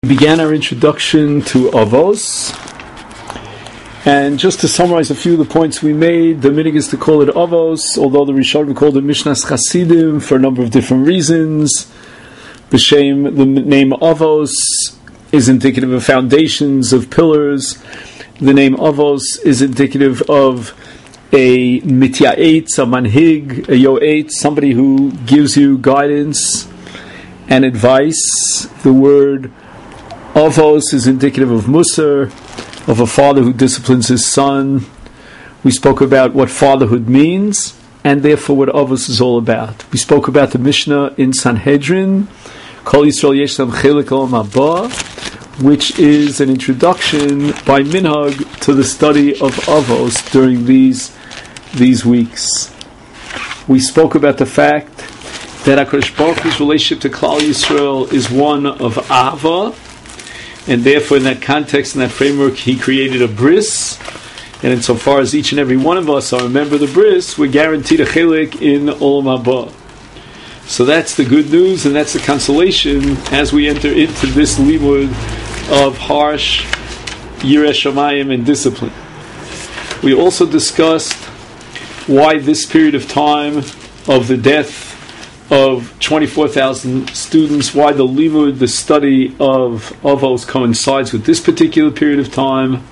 We began our introduction to Avos, and just to summarize a few of the points we made, the minhag is to call it Avos, although the Rishonim called it Mishnas Chasidim for a number of different reasons. The name Avos is indicative of foundations, of pillars. The name Avos is indicative of a mityaetz, a manhig, a yoetz, somebody who gives you guidance and advice. The word Avos is indicative of Musar, of a father who disciplines his son. We spoke about what fatherhood means, and therefore what Avos is all about. We spoke about the Mishnah in Sanhedrin, Kol Yisrael Yesh Lam Chelik Olam Haba, which is an introduction by minhag to the study of Avos during these weeks. We spoke about the fact that HaKadosh Baruch Hu's relationship to Klal Yisrael is one of Ahava, and therefore in that context, in that framework, He created a bris, and insofar as each and every one of us are a member of the bris, we're guaranteed a chelik in Olam Haba. So that's the good news, and that's the consolation as we enter into this limud of harsh Yireh Shamayim and discipline. We also discussed why this period of time of the death of 24,000 students, why the limud, the study of Avos, coincides with this particular period of time,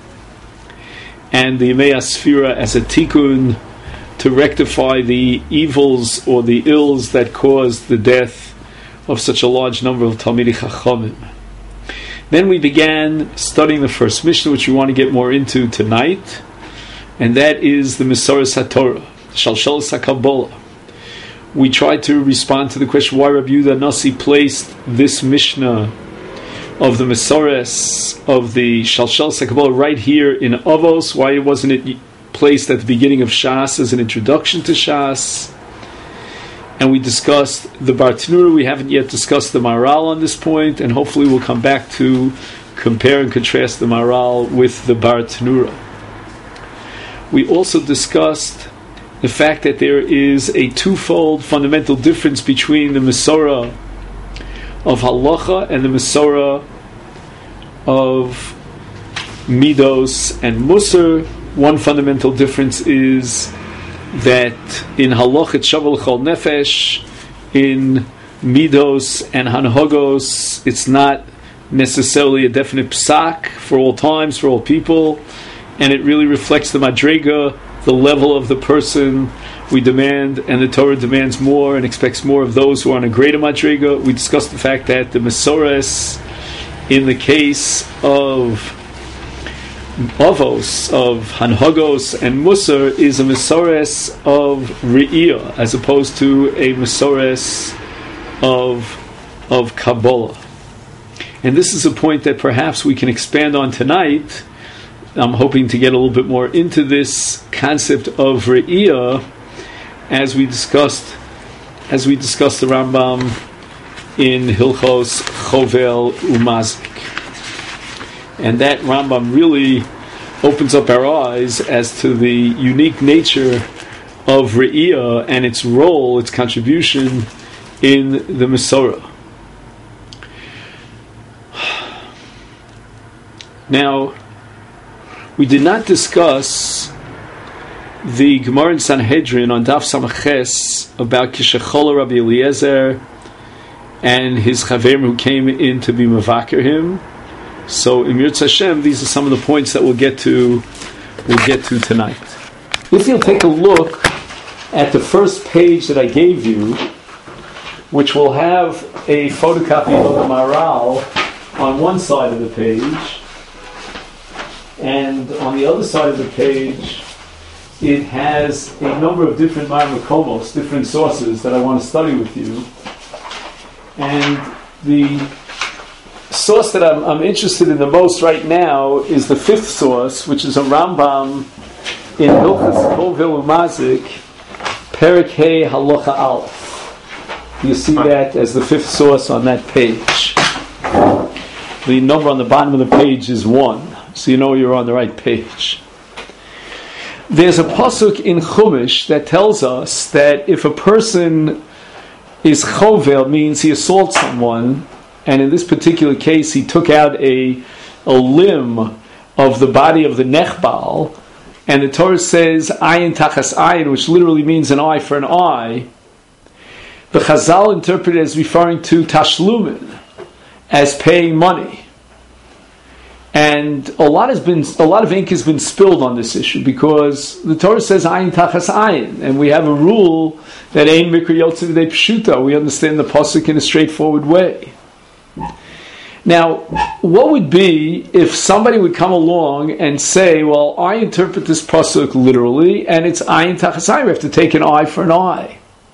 and the Yemei Asfira as a tikkun to rectify the evils or the ills that caused the death of such a large number of Talmidei Chachamim. Then we began studying the first Mishnah, which we want to get more into tonight, and that is the Mesoros HaTorah, Shalshelos HaKabbalah. We tried to respond to the question why Rabbi Yehuda Nasi placed this Mishnah of the Mesoros of the Shalshelos HaKabbalah right here in Avos. Why wasn't it placed at the beginning of Shas as an introduction to Shas? And we discussed the Bartanura. We haven't yet discussed the Maharal on this point, and hopefully we'll come back to compare and contrast the Maharal with the Bartanura. We also discussed the fact that there is a twofold fundamental difference between the Mesorah of Halacha and the Mesorah of Midos and Musar. One fundamental difference is that in Halacha it's Shavu L'chol Nefesh, in Midos and Hanhagos it's not necessarily a definite psak for all times, for all people, and it really reflects the Madrega, the level of the person we demand, and the Torah demands more and expects more of those who are on a greater Madrega. We discussed the fact that the Mesoros, in the case of Avos, of Hanhagos and Musar, is a Mesoros of Re'iyah, as opposed to a Mesoros of Kabbalah. And this is a point that perhaps we can expand on tonight. I'm hoping to get a little bit more into this concept of Re'iyah as we discussed the Rambam in Hilchos Chovel Umazik. And that Rambam really opens up our eyes as to the unique nature of Re'iyah and its role, its contribution in the Mesorah. Now, we did not discuss the Gemara in Sanhedrin on Daf Samaches about Kishechola Rabbi Eliezer and his Chaverim who came in to be Mavaker him. So in Yirtzeh Hashem, these are some of the points that we'll get to tonight. If you'll take a look at the first page that I gave you, which will have a photocopy of the Maharal on one side of the page, and on the other side of the page, it has a number of different Makomos, different sources that I want to study with you. And the source that I'm interested in the most right now is the fifth source, which is a Rambam in Hilchos Chovel Umazik, Perek Hey Halacha Aleph. You see that as the fifth source on that page. The number on the bottom of the page is 1. So you know you're on the right page. There's a pasuk in Chumash that tells us that if a person is chovel, means he assaults someone, and in this particular case he took out a limb of the body of the Nechbal, and the Torah says ayin tachas ayin, which literally means an eye for an eye, the Chazal interpreted as referring to tashlumin, as paying money. And a lot of ink has been spilled on this issue, because the Torah says ayin tachas ayin, and we have a rule that ein mikra yotze v'dei pshuta. We understand the pasuk in a straightforward way. Now, what would be if somebody would come along and say, well, I interpret this pasuk literally, and it's ayin tachas ayin, we have to take an eye for an eye.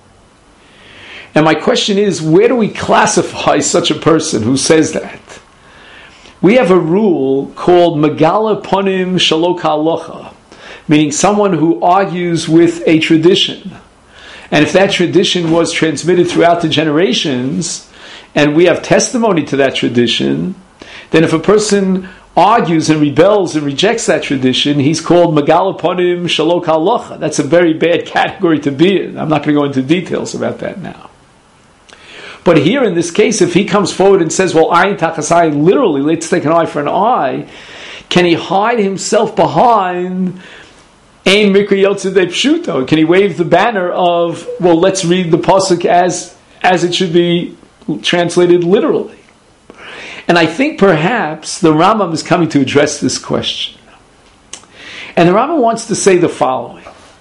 And my question is, where do we classify such a person who says that? We have a rule called Megala Ponim Shalo Ka'alocha, meaning someone who argues with a tradition. And if that tradition was transmitted throughout the generations, and we have testimony to that tradition, then if a person argues and rebels and rejects that tradition, he's called Megala Ponim Shalo Ka'alocha. That's a very bad category to be in. I'm not going to go into details about that now. But here in this case, if he comes forward and says, well, ayin tachas ayin, literally, let's take an eye for an eye, can he hide himself behind ein mikra yotze v'dei pshuta? Can he wave the banner of, well, let's read the pasuk as it should be translated literally? And I think perhaps the Rambam is coming to address this question. And the Rambam wants to say the following.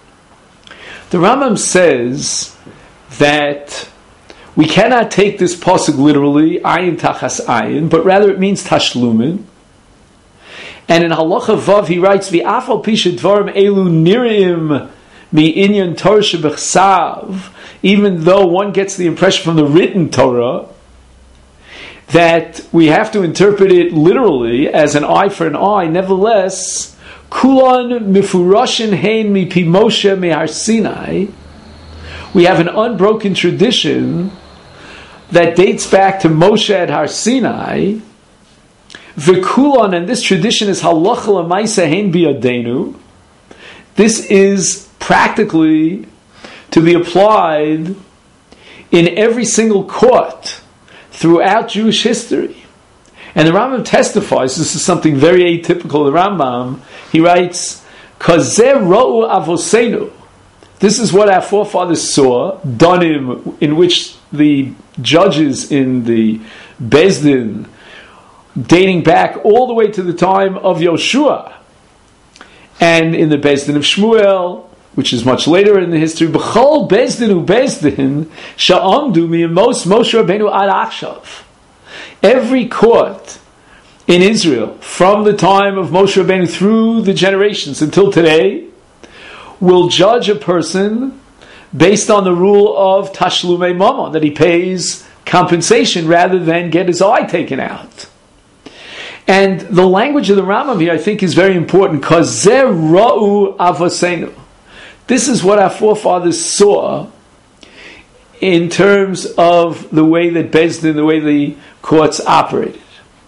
The Rambam says that we cannot take this pasuk literally, ayin tachas ayin, but rather it means tashlumin. And in Halacha Vav he writes, "V'afal pisha dvarim elu nirim mi'inyan Torah shebechsav," even though one gets the impression from the written Torah that we have to interpret it literally as an eye for an eye, nevertheless, kulan mifurashin hein mipi Moshe mehar Sinai, we have an unbroken tradition that dates back to Moshe at Har Sinai. V'kulon, and this tradition is halacha l'maisa hein biyadenu. This is practically to be applied in every single court throughout Jewish history. And the Rambam testifies, this is something very atypical of the Rambam. He writes, Kazeh ro'u avosenu. This is what our forefathers saw, Danim, in which the judges in the Bezdin, dating back all the way to the time of Yoshua, and in the Bezdin of Shmuel, which is much later in the history, B'chol Bezdin u Bezdin sha'amdu mi'emos Moshe Rabbeinu ad achshav. Every court in Israel, from the time of Moshe Rabbeinu through the generations until today, will judge a person based on the rule of tashlumei mamon, that he pays compensation rather than get his eye taken out. And the language of the Rambam here, I think, is very important. Kazeh ra'u avosenu. This is what our forefathers saw in terms of the way that Bezdin, the way the courts operated.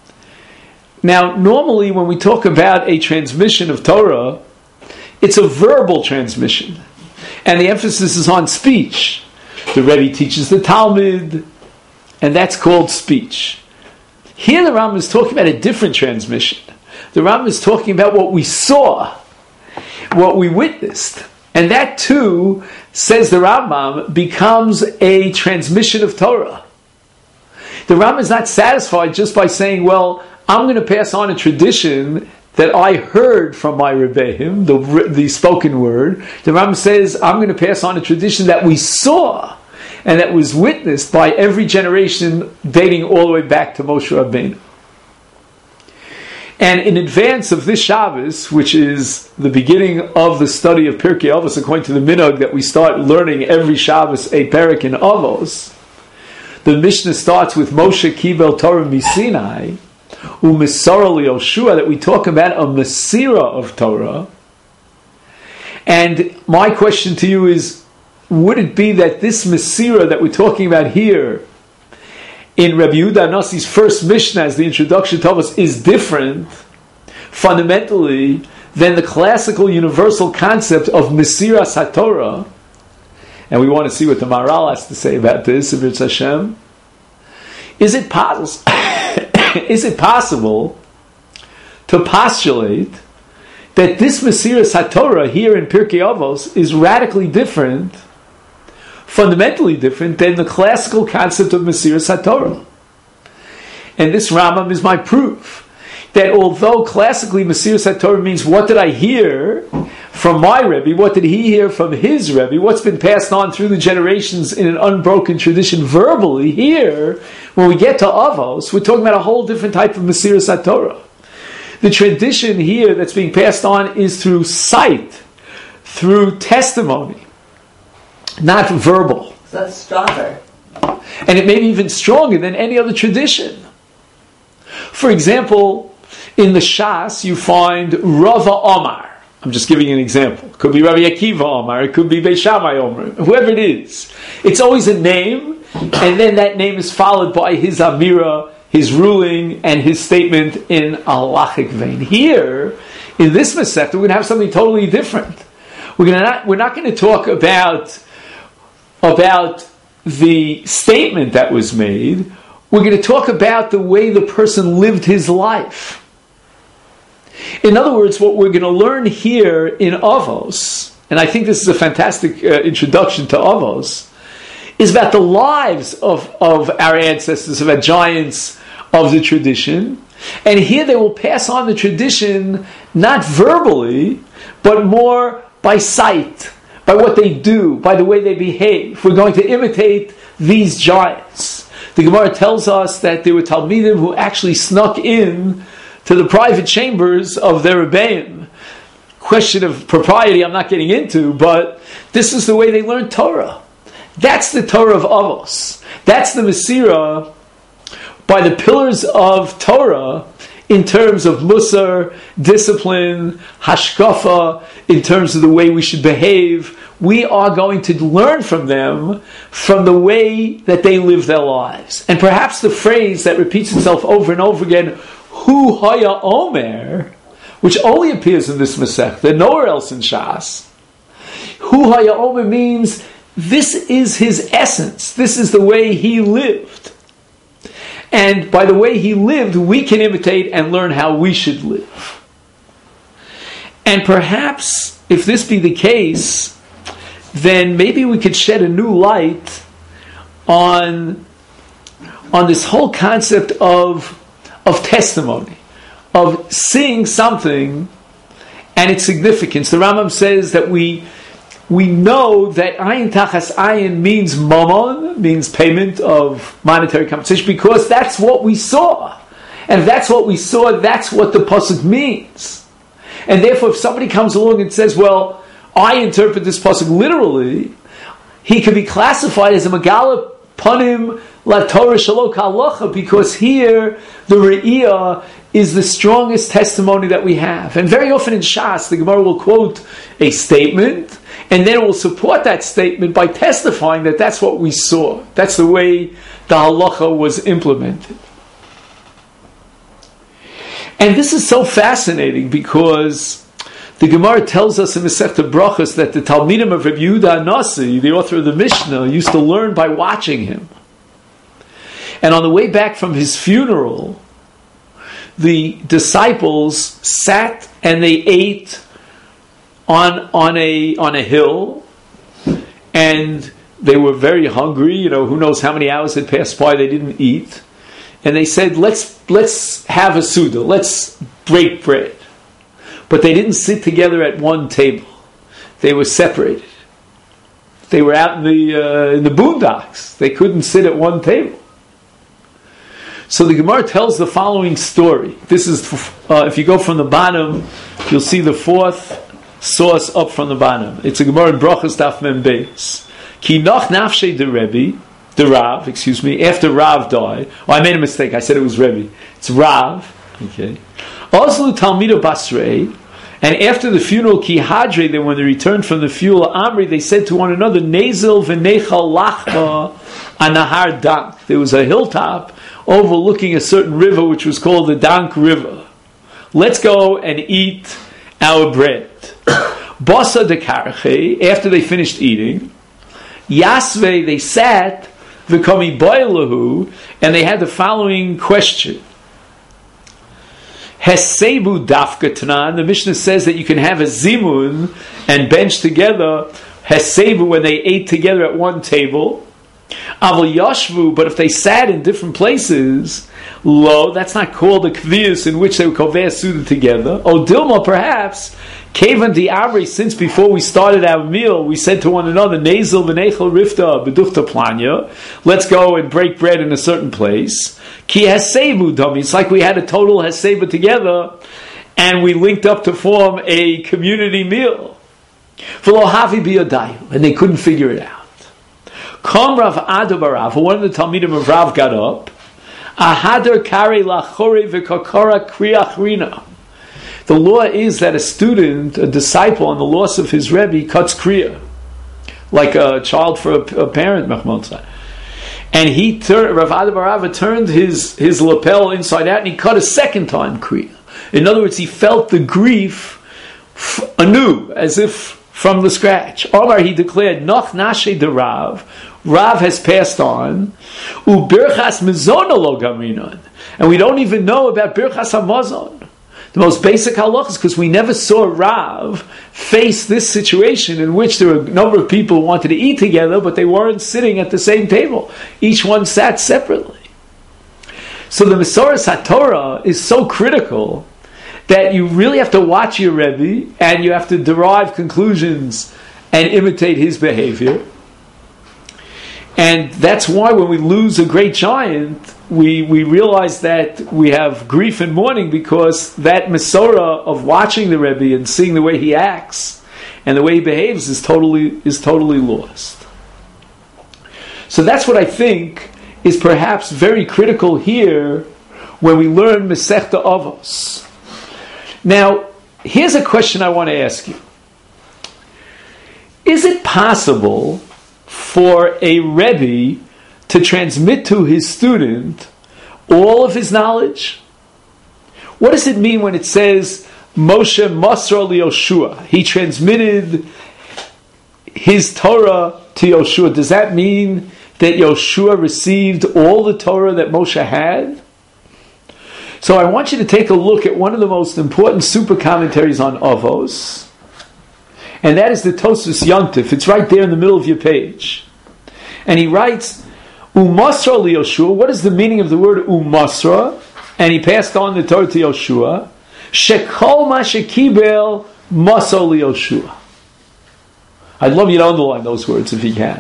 Now, normally when we talk about a transmission of Torah, it's a verbal transmission, and the emphasis is on speech. The Rebbe teaches the Talmud, and that's called speech. Here the Rambam is talking about a different transmission. The Rambam is talking about what we saw, what we witnessed. And that too, says the Rambam, becomes a transmission of Torah. The Rambam is not satisfied just by saying, well, I'm going to pass on a tradition that I heard from my Rebbeim, the spoken word. The Rambam says, I'm going to pass on a tradition that we saw and that was witnessed by every generation dating all the way back to Moshe Rabbeinu. And in advance of this Shabbos, which is the beginning of the study of Pirkei Avos, according to the minhag that we start learning every Shabbos a parak in Avos, the Mishnah starts with Moshe Kibel Torah Misinai, U'Misara Yoshua, that we talk about a Mesira of Torah. And my question to you is, would it be that this Mesira that we're talking about here in Rabbi Yehuda Nasi's first Mishnah as the introduction to us is different fundamentally than the classical universal concept of Mesiras HaTorah? And we want to see what the Maharal has to say about this, if it's Hashem. Is it possible to postulate that this Mesiras HaTorah here in Pirkei Avos is radically different, fundamentally different than the classical concept of Mesiras HaTorah? And this Rambam is my proof that although classically Mesiras HaTorah means what did I hear from my Rebbe, what did he hear from his Rebbe, what's been passed on through the generations in an unbroken tradition verbally, here, when we get to Avos, we're talking about a whole different type of Mesiras HaTorah. The tradition here that's being passed on is through sight, through testimony, not verbal. So that's stronger. And it may be even stronger than any other tradition. For example, in the Shas, you find Rava Omar. I'm just giving you an example. It could be Rabbi Akiva Omar. It could be Beis Shammai Omar. Whoever it is. It's always a name, and then that name is followed by his Amira, his ruling, and his statement in a halachic vein. Here, in this Masechta, we're going to have something totally different. We're not going to talk about the statement that was made. We're going to talk about the way the person lived his life. In other words, what we're going to learn here in Avos, and I think this is a fantastic introduction to Avos, is about the lives of our ancestors, of our giants of the tradition. And here they will pass on the tradition not verbally, but more by sight, by what they do, by the way they behave. We're going to imitate these giants. The Gemara tells us that there were Talmidim who actually snuck in to the private chambers of their Rebbeim. Question of propriety I'm not getting into, but this is the way they learned Torah. That's the Torah of Avos. That's the Mesirah by the pillars of Torah in terms of Musar, discipline, Hashkafa, in terms of the way we should behave. We are going to learn from them from the way that they live their lives. And perhaps the phrase that repeats itself over and over again, Hu Haya Omer, which only appears in this Masechta, nowhere else in Shas. Hu Haya Omer means this is his essence. This is the way he lived. And by the way he lived, we can imitate and learn how we should live. And perhaps, if this be the case, then maybe we could shed a new light on this whole concept of testimony, of seeing something and its significance. The Rambam says that we know that ayin tachas ayin means mammon, means payment of monetary compensation, because that's what we saw. And if that's what we saw, that's what the pasuk means. And therefore, if somebody comes along and says, well, I interpret this pasuk literally, he could be classified as a megala panim la Torah shelo k'halacha, because here the re'iyah is the strongest testimony that we have. And very often in Shas, the Gemara will quote a statement, and then it will support that statement by testifying that that's what we saw. That's the way the halacha was implemented. And this is so fascinating because the Gemara tells us in Masechta Brachos that the Talmidim of Rabbi Yehuda Hanasi, the author of the Mishnah, used to learn by watching him. And on the way back from his funeral, the disciples sat and they ate on a hill, and they were very hungry. Who knows how many hours had passed by, they didn't eat. And they said, let's have a Suda, let's break bread. But they didn't sit together at one table. They were separated. They were out in the boondocks. They couldn't sit at one table. So the Gemara tells the following story. This is, if you go from the bottom, you'll see the fourth source up from the bottom. It's a Gemara in Brachos Daf Mem Beis. Ki noch nafshei the Rav, after Rav died. Oh, I made a mistake. I said it was Rebbe. It's Rav. Okay. Oslu Talmido Basrei. And after the funeral, Ki Hadre, then when they returned from the funeral, Amri, they said to one another, Nezel v'nechal lachma anahar dank. There was a hilltop overlooking a certain river which was called the Dank River. Let's go and eat our bread. Basa de karche, after they finished eating, Yasve, they sat v'komi boilahu, and they had the following question. Hesebu dafka tanan. The Mishnah says that you can have a zimun and bench together. Hesebu, when they ate together at one table. Aval yashvu, but if they sat in different places, lo, that's not called a kvius in which they were koveh suda together. O dilma, perhaps, kevan di avri, since before we started our meal, we said to one another, nezel v'nechel rifta bedufta planya, let's go and break bread in a certain place. Ki hesebu dami, it's like we had a total hesebu together, and we linked up to form a community meal. V'lo havi biyadayu, and they couldn't figure it out. Kom Rav Ado bar Rav, one of the Talmidim of Rav got up. Ahadar kari lachori v'kakara kriyachrina. The law is that a student, a disciple, on the loss of his Rebbe, cuts kriya, like a child for a parent, Mechmon. And he Rav Ado bar Rav turned his lapel inside out, and he cut a second time kriya. In other words, he felt the grief anew, as if from the scratch. Omar, he declared, Noch nashe de Rav. Rav has passed on. Ubirchas mizona lo gaminon. And we don't even know about Birchas HaMazon. The most basic halach is because we never saw Rav face this situation in which there were a number of people who wanted to eat together, but they weren't sitting at the same table. Each one sat separately. So the Mesoras HaTorah is so critical that you really have to watch your Rebbe and you have to derive conclusions and imitate his behavior. And that's why when we lose a great giant, we realize that we have grief and mourning, because that Mesorah of watching the Rebbe and seeing the way he acts and the way he behaves is totally lost. So that's what I think is perhaps very critical here when we learn Masechta Avos. Now, here's a question I want to ask you. Is it possible for a Rebbe to transmit to his student all of his knowledge? What does it mean when it says Moshe Masra li Yoshua? He transmitted his Torah to Yoshua. Does that mean that Yoshua received all the Torah that Moshe had? So I want you to take a look at one of the most important super commentaries on Avos, and that is the Tosfos Yontif. It's right there in the middle of your page. And he writes, Umasra li Yoshua. What is the meaning of the word Umasra? And he passed on the Torah to Yoshua. Shekol ma shekibel Masra li Yoshua. I'd love you to underline those words if you can.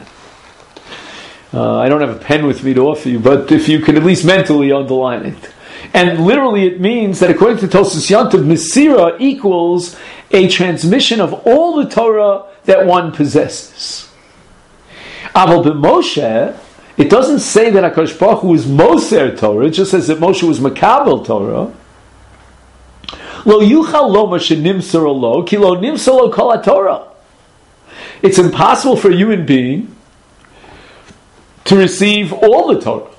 I don't have a pen with me to offer you, but if you can at least mentally underline it. And literally it means that according to Tosfos Yontif, Mesira equals a transmission of all the Torah that one possesses. Aval b'Moshe, it doesn't say that HaKadosh Baruch Hu was Moser Torah, it just says that Moshe was Makabel Torah. Lo yuchal lo Moshe nimsar lo, ki lo nimsar lo kol HaTorah. It's impossible for a human being to receive all the Torah.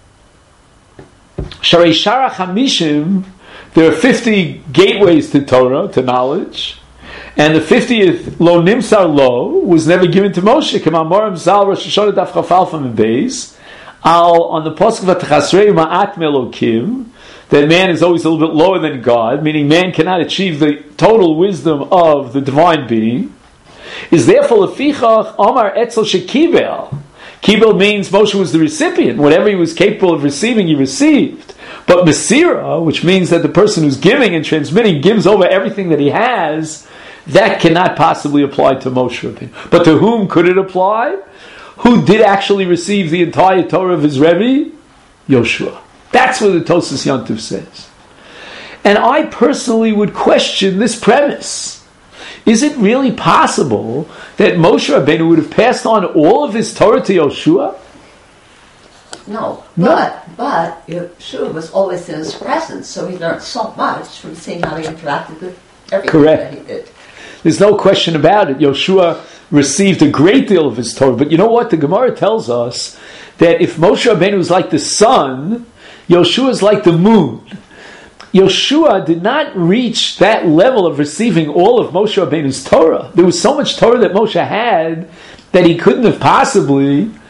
Sharei Sharach HaMishim, there are 50 gateways to Torah, to knowledge, and the 50th Lo Nimsar Lo was never given to Moshe. K'mamorim Zal Rosh Hashanah Daf Chaf Alpha Beis on the pasuk V'Tachasrei Ma'at Melokim, that man is always a little bit lower than God, meaning man cannot achieve the total wisdom of the divine being. Is therefore Lefichach Omar Etzel Shekibel. Kibel means Moshe was the recipient. Whatever he was capable of receiving, he received. But Mesira, which means that the person who's giving and transmitting gives over everything that he has, that cannot possibly apply to Moshe Rabbeinu. But to whom could it apply? Who did actually receive the entire Torah of his Rebbe? Yoshua. That's what the Tosfos Yontif says. And I personally would question this premise. Is it really possible that Moshe Rabbeinu would have passed on all of his Torah to Yoshua? No. But Yoshua was always in his presence, so he learned so much from seeing how he interacted with everything that he did. There's no question about it. Yoshua received a great deal of his Torah. But you know what? The Gemara tells us that if Moshe Rabbeinu was like the sun, Yoshua is like the moon. Yoshua did not reach that level of receiving all of Moshe Rabbeinu's Torah. There was so much Torah that Moshe had that he couldn't have possibly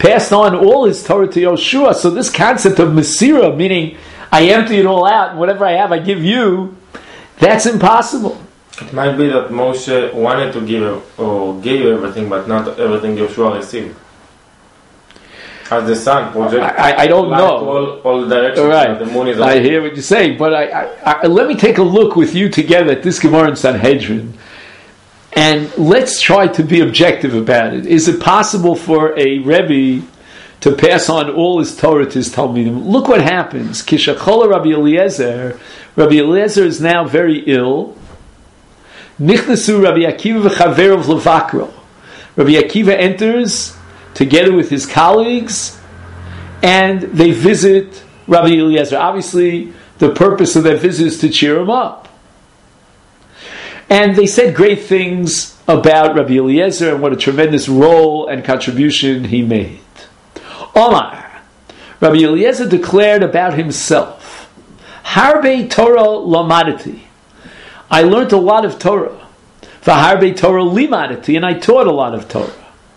passed on all his Torah to Yoshua. So this concept of Mesira, meaning I empty it all out and whatever I have I give you, that's impossible. It might be that Moshe wanted to give or gave everything, but not everything Yoshua received. As the sun project, I don't know. All directions. Right. The moon is. I hear what you're saying, but I let me take a look with you together at this Gemara in Sanhedrin, and let's try to be objective about it. Is it possible for a Rebbe to pass on all his Torah to his Talmidim? Look what happens. Kishachola Rabbi Eliezer. Rabbi Eliezer is now very ill. Nichnasu Rabbi Akiva v'chaverov levakro. Rabbi Akiva enters together with his colleagues, and they visit Rabbi Eliezer. Obviously, the purpose of that visit is to cheer him up. And they said great things about Rabbi Eliezer and what a tremendous role and contribution he made. Omar, Rabbi Eliezer declared about himself, Harbe Torah lamadati. I learned a lot of Torah. V'harbe Torah limadati, and I taught a lot of Torah.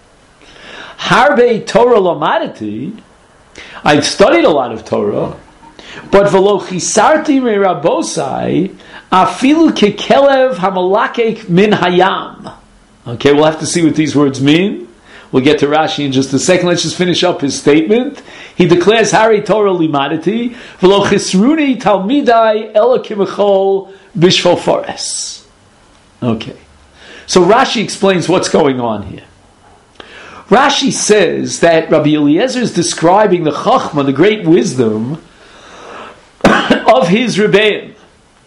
Harbe Torah lamadati, I've studied a lot of Torah, but v'lo chisarti me'rabosai afilu kekelev hamalakek min hayam. Okay, we'll have to see what these words mean. We'll get to Rashi in just a second. Let's just finish up his statement. He declares, Harbe Torah limadati, v'lo chisruni talmidai ela kimechol bishvol forest. Okay. So Rashi explains what's going on here. Rashi says that Rabbi Eliezer is describing the Chachma, the great wisdom of his Rebbeim.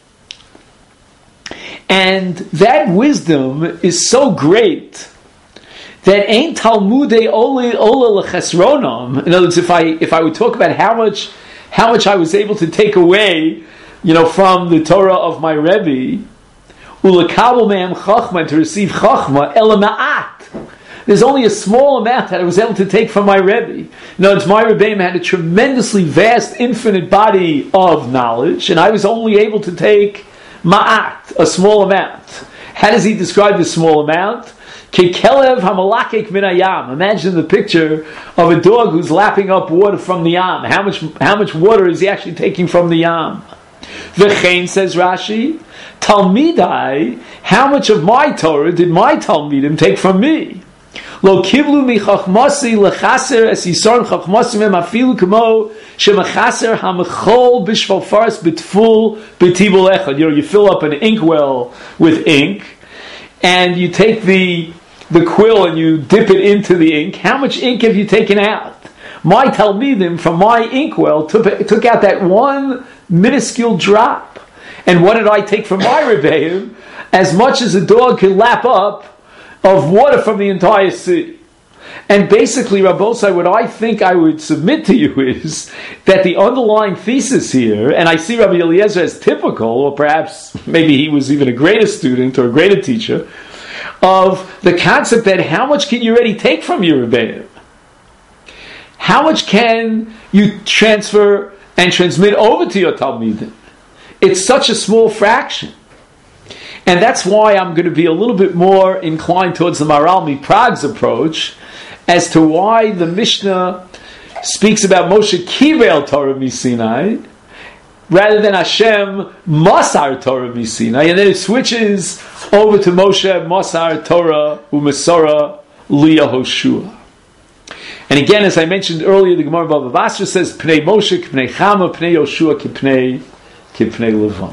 And that wisdom is so great that ain't Talmudei ola lechesronam. In other words, if I would talk about how much I was able to take away, from the Torah of my Rebbe, ulakabel me'em chachma, to receive chachma, ela ma'at. There's only a small amount that I was able to take from my Rebbe. In other words, my Rebbe had a tremendously vast, infinite body of knowledge, and I was only able to take ma'at, a small amount. How does he describe this small amount? Kekelev hamalakek min hayam. Imagine the picture of a dog who's lapping up water from the yam. How much water is he actually taking from the yam? V'chein, says Rashi, Talmidai, how much of my Torah did my Talmidim take from me? Lo kiblu mi chachmasi lechaser es yisarn chachmasi mem afilu kamo shemachaser hamechol bishval faras bitful betibul echad. You fill up an inkwell with ink, and you take the quill and you dip it into the ink. How much ink have you taken out? My Talmidim from my inkwell took out that one minuscule drop. And what did I take from my Rebbeim? As much as a dog can lap up of water from the entire sea. And basically, Rabbosai, what I think I would submit to you is that the underlying thesis here, and I see Rabbi Eliezer as typical, or perhaps maybe he was even a greater student or a greater teacher, of the concept that how much can you really take from your Rebbeim? How much can you transfer and transmit over to your Talmidim? It's such a small fraction. And that's why I'm going to be a little bit more inclined towards the Maharal MiPrague's approach as to why the Mishnah speaks about Moshe Kivel Torah Misinai rather than Hashem Masar Torah Misinai, and then it switches over to Moshe Masar Torah U'Mesora Liyahoshua. And again, as I mentioned earlier, the Gemara Bava Basra says, Pnei Moshe, Pnei Chama, Pnei Yoshua, Kipnei Levana.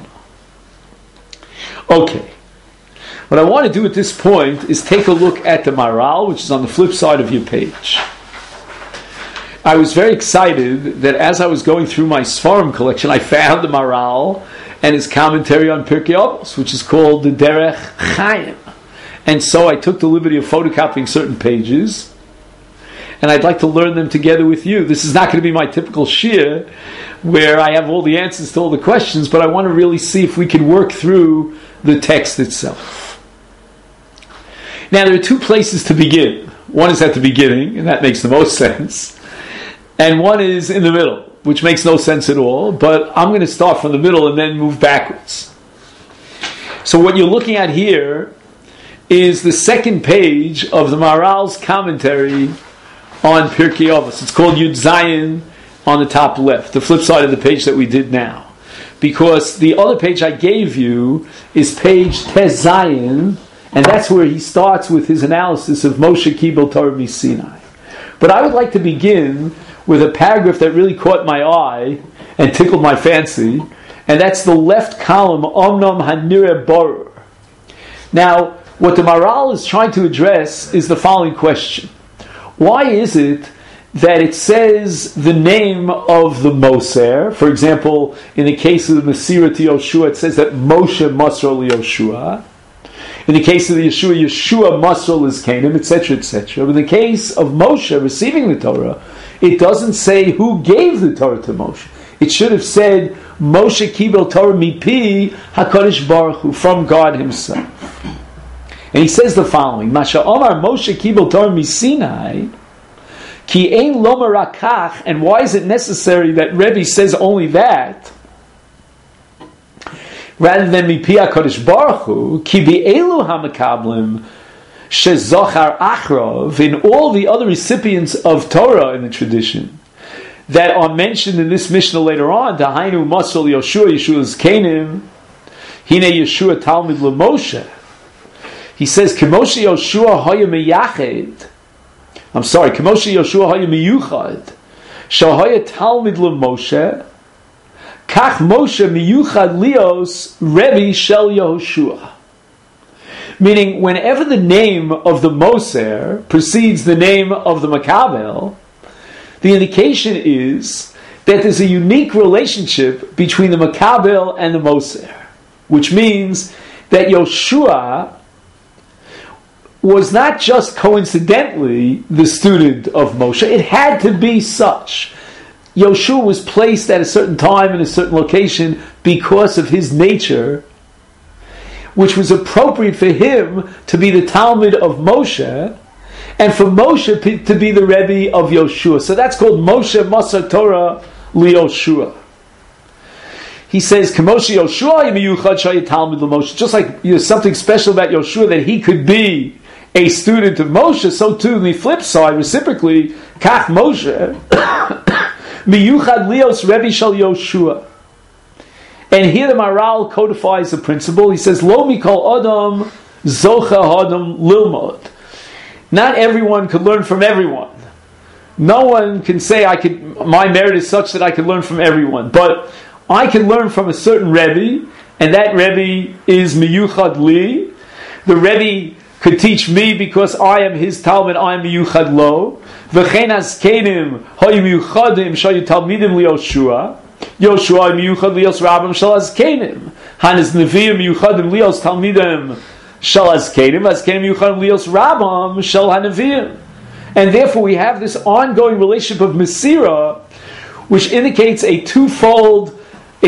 Okay. What I want to do at this point is take a look at the Maharal, which is on the flip side of your page. I was very excited that as I was going through my Sfarim collection, I found the Maharal and his commentary on Pirkei Avos, which is called the Derech Chaim. And so I took the liberty of photocopying certain pages, and I'd like to learn them together with you. This is not going to be my typical shir, where I have all the answers to all the questions, but I want to really see if we can work through the text itself. Now, there are two places to begin. One is at the beginning, and that makes the most sense. And one is in the middle, which makes no sense at all, but I'm going to start from the middle and then move backwards. So what you're looking at here is the second page of the Maharal's commentary on Pirkei Avos. It's called Yud Zayin on the top left, the flip side of the page that we did now. Because the other page I gave you is page Tes Zayin, and that's where he starts with his analysis of Moshe Kibel Torah Misinai. But I would like to begin with a paragraph that really caught my eye and tickled my fancy, and that's the left column, Omnom Hanire Borur. Now, what the Maharal is trying to address is the following question. Why is it that it says the name of the Moser? For example, in the case of the Mesira to Yoshua, it says that Moshe Masrol Yoshua. In the case of the Yeshua, Yeshua Masrol is Canaan, etc., etc. But in the case of Moshe receiving the Torah, it doesn't say who gave the Torah to Moshe. It should have said Moshe Kibel Torah Mipi HaKadosh Baruch Hu, from God Himself. And he says the following: Masha Omar Moshe Kibel Torah Misinai Ki Ein Lomar Rakach. And why is it necessary that Rebbe says only that, rather than Mipi HaKadosh Baruch Hu? Ki Be'elu HaMekablim Shezochar Achrov. In all the other recipients of Torah in the tradition that are mentioned in this Mishnah later on, Dahainu Masol Yoshua, Yeshua's Canaan, Hine Yeshua Talmid LeMoshe. He says, Kemoshe Yoshua Haya Meyached. I'm sorry, Kemoshe Yoshua Haya Meyuchad. Shahaya Talmid LeMoshe. Kach Moshe Meyuchad Lios Rebbe Shel Yehoshua. Meaning, whenever the name of the Moser precedes the name of the Makabel, the indication is that there's a unique relationship between the Makabel and the Moser, which means that Yoshua was not just coincidentally the student of Moshe. It had to be such. Yoshua was placed at a certain time in a certain location because of his nature, which was appropriate for him to be the Talmud of Moshe, and for Moshe to be the Rebbe of Yoshua. So that's called Moshe Masar Torah LiYoshua. He says, K'Moshe Yoshua Yemiyuchad Shaya Talmud LeMoshe. Just like there's something special about Yoshua that he could be a student of Moshe, so too on the flip side, reciprocally, Kach Moshe Miyuchad Lios Rebbe Shal Yoshua. And here the Maharal codifies a principle. He says, Lo mikol adam zocha adam lilmod. Not everyone could learn from everyone. No one can say my merit is such that I can learn from everyone. But I can learn from a certain Rebbe, and that Rebbe is miyuchad li. The Rebbe could teach me because I am his Talmud, I am miyuchad lo. V'chein azkenim hayu miyuchadim shayu talmidim li Yoshua. Yoshua miyuchad lios rabim shal azkenim. Hanas neviim miyuchadim lios talmidim shal azkenim. Azkenim miyuchadim lios rabim shal hanavim. And therefore we have this ongoing relationship of Mesira, which indicates a twofold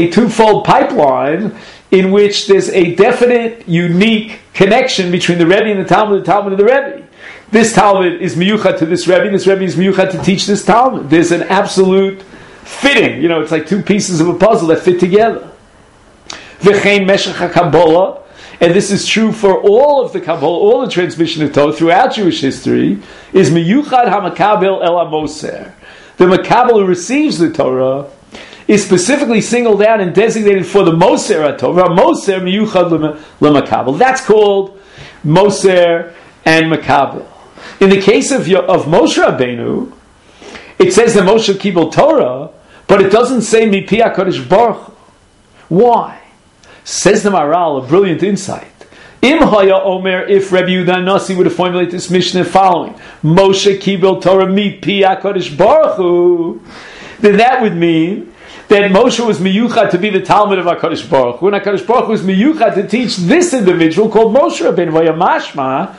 pipeline in which there's a definite, unique connection between the Rebbe and the Talmud and the Rebbe. This Talmud is miyuchad to this Rebbe is miyuchad to teach this Talmud. There's an absolute fitting. It's like two pieces of a puzzle that fit together. V'chein meshech HaKabbalah, and this is true for all of the Kabbalah, all the transmission of Torah throughout Jewish history, is miyuchad hamakabel el hamoser. The makabel who receives the Torah is specifically singled out and designated for the moser HaTorah. Moser miyuchad lemakabel. That's called moser and makabel. In the case of Moshe Rabbeinu, it says that Moshe Kibel Torah, but it doesn't say Mipi HaKadosh Baruch Hu. Why? Says the Maharal, a brilliant insight. Im Haya Omer, if Rabbi Yehuda Nasi would have formulated this Mishnah following, Moshe Kibel Torah Mipi HaKadosh Baruch Hu, then that would mean that Moshe was miyuchad to be the Talmud of HaKadosh Baruch Hu, and HaKadosh Baruch Hu was miyuchad to teach this individual called Moshe Rabbeinu. Vaya mashma,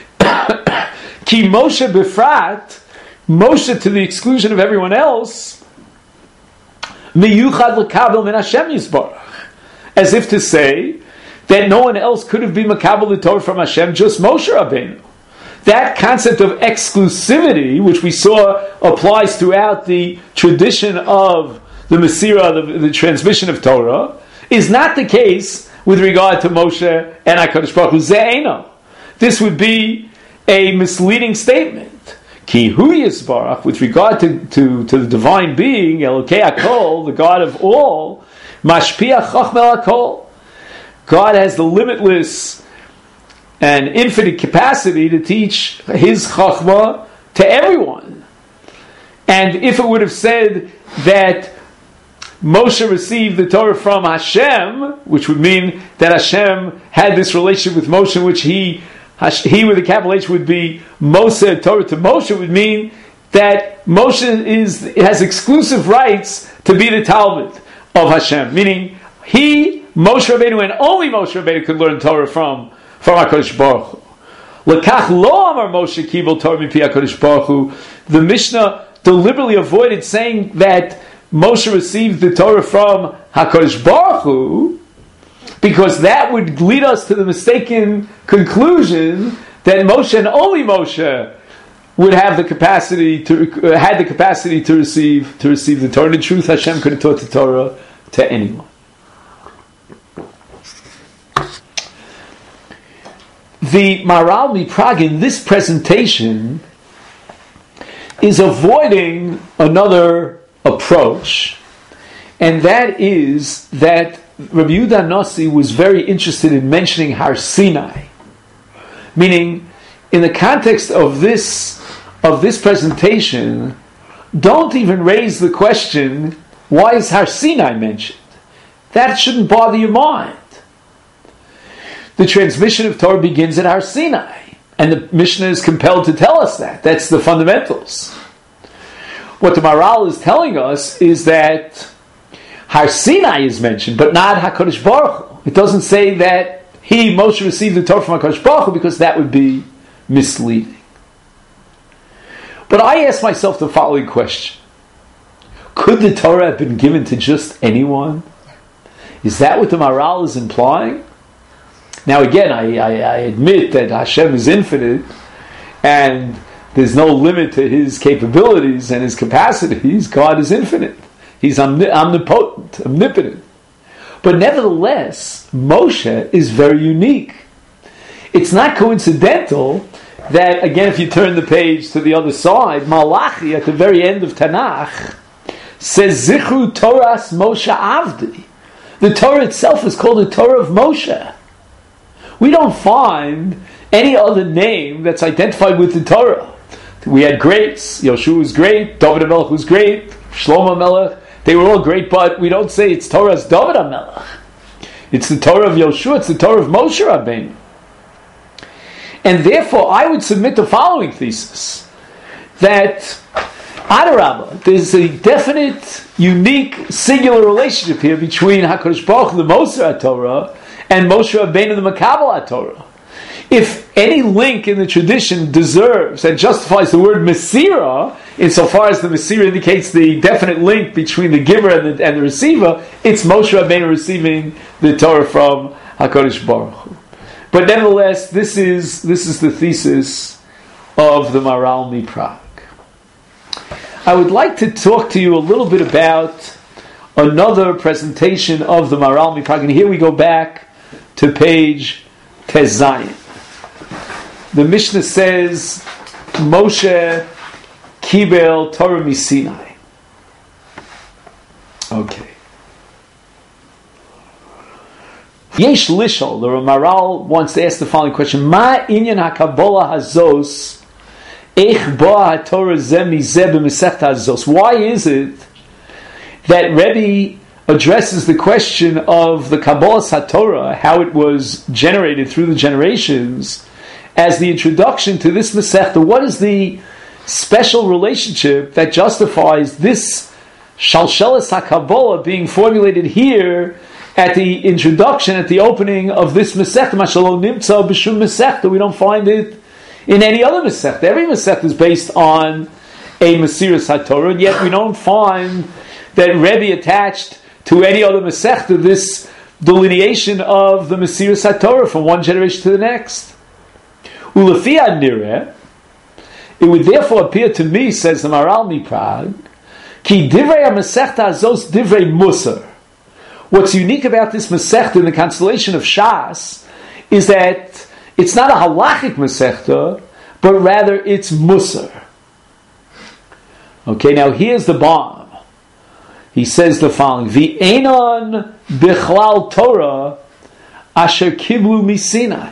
ki Moshe befrat, Moshe to the exclusion of everyone else, miyuchad l'kabel min Hashem yisbarach. As if to say that no one else could have been makabel the Torah from Hashem, just Moshe Rabbeinu. That concept of exclusivity, which we saw applies throughout the tradition of the Mesira, the transmission of Torah, is not the case with regard to Moshe and HaKadosh Baruch Hu. Ze'eno. This would be a misleading statement. Ki hu yisbarach, with regard to the divine being, Elokei HaKol, the God of all, mashpia chachmel HaKol. God has the limitless and infinite capacity to teach His chachma to everyone. And if it would have said that Moshe received the Torah from Hashem, which would mean that Hashem had this relationship with Moshe, in which he with a capital H would be Moshe, Torah to Moshe, would mean that Moshe has exclusive rights to be the Talmud of Hashem. Meaning, Moshe Rabbeinu, and only Moshe Rabbeinu could learn Torah from HaKadosh Baruch Hu. L'kach lo amar Moshe kibel Torah mipi HaKadosh Baruch Hu. The Mishnah deliberately avoided saying that Moshe received the Torah from HaKadosh Baruch Hu, because that would lead us to the mistaken conclusion that Moshe, and only Moshe, would have the capacity to receive the Torah. In truth, Hashem could have taught the Torah to anyone. The Maharal MiPrague in this presentation is avoiding another approach, and that is that Rabbi Yehuda Nasi was very interested in mentioning Har Sinai, meaning in the context of this presentation, don't even raise the question, why is Har Sinai mentioned? That shouldn't bother your mind. The transmission of Torah begins at Har Sinai, and the Mishnah is compelled to tell us that. That's the fundamentals. What the Maharal is telling us is that Har Sinai is mentioned, but not HaKadosh Baruch Hu. It doesn't say that Moshe received the Torah from HaKadosh Baruch Hu, because that would be misleading. But I ask myself the following question. Could the Torah have been given to just anyone? Is that what the Maharal is implying? Now again, I admit that Hashem is infinite, and there's no limit to His capabilities and His capacities. God is infinite. He's omnipotent, omnipotent. But nevertheless, Moshe is very unique. It's not coincidental that, again, if you turn the page to the other side, Malachi, at the very end of Tanakh, says, Zichru Toras Moshe Avdi. The Torah itself is called the Torah of Moshe. We don't find any other name that's identified with the Torah. We had greats. Yoshua was great. David HaMelech was great. Shlomo HaMelech. They were all great, but we don't say it's Torah's David HaMelech. It's the Torah of Yoshua. It's the Torah of Moshe Rabbeinu. And therefore, I would submit the following thesis. That, Adarabah, there's a definite, unique, singular relationship here between HaKadosh Baruch Hu, the Moser HaTorah, and Moshe Rabbeinu, the Makabel HaTorah. If any link in the tradition deserves and justifies the word Mesira, insofar as the Mesira indicates the definite link between the giver and the receiver, it's Moshe Rabbeinu receiving the Torah from HaKadosh Baruch Hu. But nevertheless, this is the thesis of the Maharal MiPrague. I would like to talk to you a little bit about another presentation of the Maharal MiPrague, and here we go back to page Tezayin. The Mishnah says, Moshe Kibel Torah Misinai. Okay. Yesh Lishol, the Maharal wants to ask the following question: Ma inyan hakabola hazos eich boa haTorah zeh mizeh b'mesechta hazos? Why is it that Rebbe addresses the question of the Kabbalah HaTorah, how it was generated through the generations, as the introduction to this Masechta? What is the special relationship that justifies this Shalshelas HaKabbalah being formulated here at the introduction, at the opening of this Masechta? Mashalom Nimtza B'Shum Masechta. We don't find it in any other Masechta. Every Masechta is based on a Mesiras HaTorah, and yet we don't find that Rebbe attached to any other Masechta this delineation of the Mesiras HaTorah from one generation to the next. Ulefi Nireh, it would therefore appear to me, says the Maharal MiPrague, ki divrei ha-Masechta azos divrei Musar. What's unique about this Masechta in the constellation of Shas is that it's not a halachic Masechta, but rather it's Musar. Okay, now here's the bomb. He says the following: V'enon bichlal Torah asher kiblu misinai.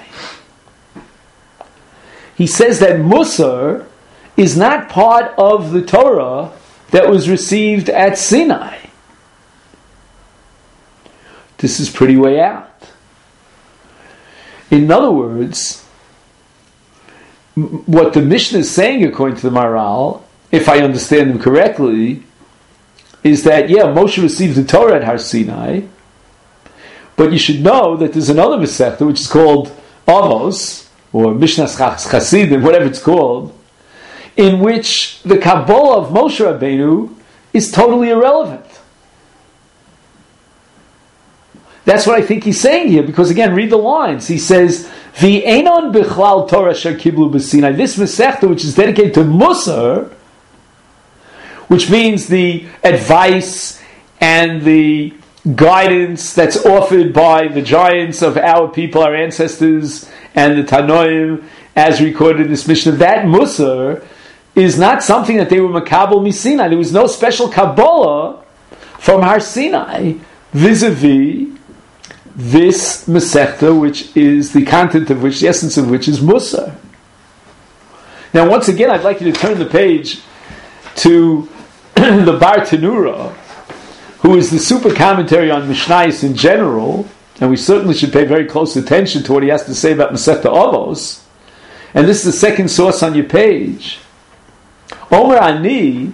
He says that Musar is not part of the Torah that was received at Sinai. This is pretty way out. In other words, what the Mishnah is saying, according to the Maharal, if I understand him correctly, is that, Moshe received the Torah at Har Sinai, but you should know that there's another Masechta, which is called Avos, or Mishnas Chasidim, whatever it's called, in which the Kabbalah of Moshe Rabbeinu is totally irrelevant. That's what I think he's saying here, because again, read the lines. He says, V'enon bichlal Torah asher kiblu b'Sinai. This Masechta, which is dedicated to Musar, which means the advice and the guidance that's offered by the giants of our people, our ancestors, and the Tanoim, as recorded in this Mishnah, that Musar is not something that they were makabel misinai. There was no special Kabbalah from Har Sinai vis-a-vis this Masechta, which is the content of which, the essence of which is Musar. Now, once again, I'd like you to turn the page to the Bar Tanura, who is the super commentary on Mishnayos in general, and we certainly should pay very close attention to what he has to say about Masechta Avos. And this is the second source on your page. Omer Ani,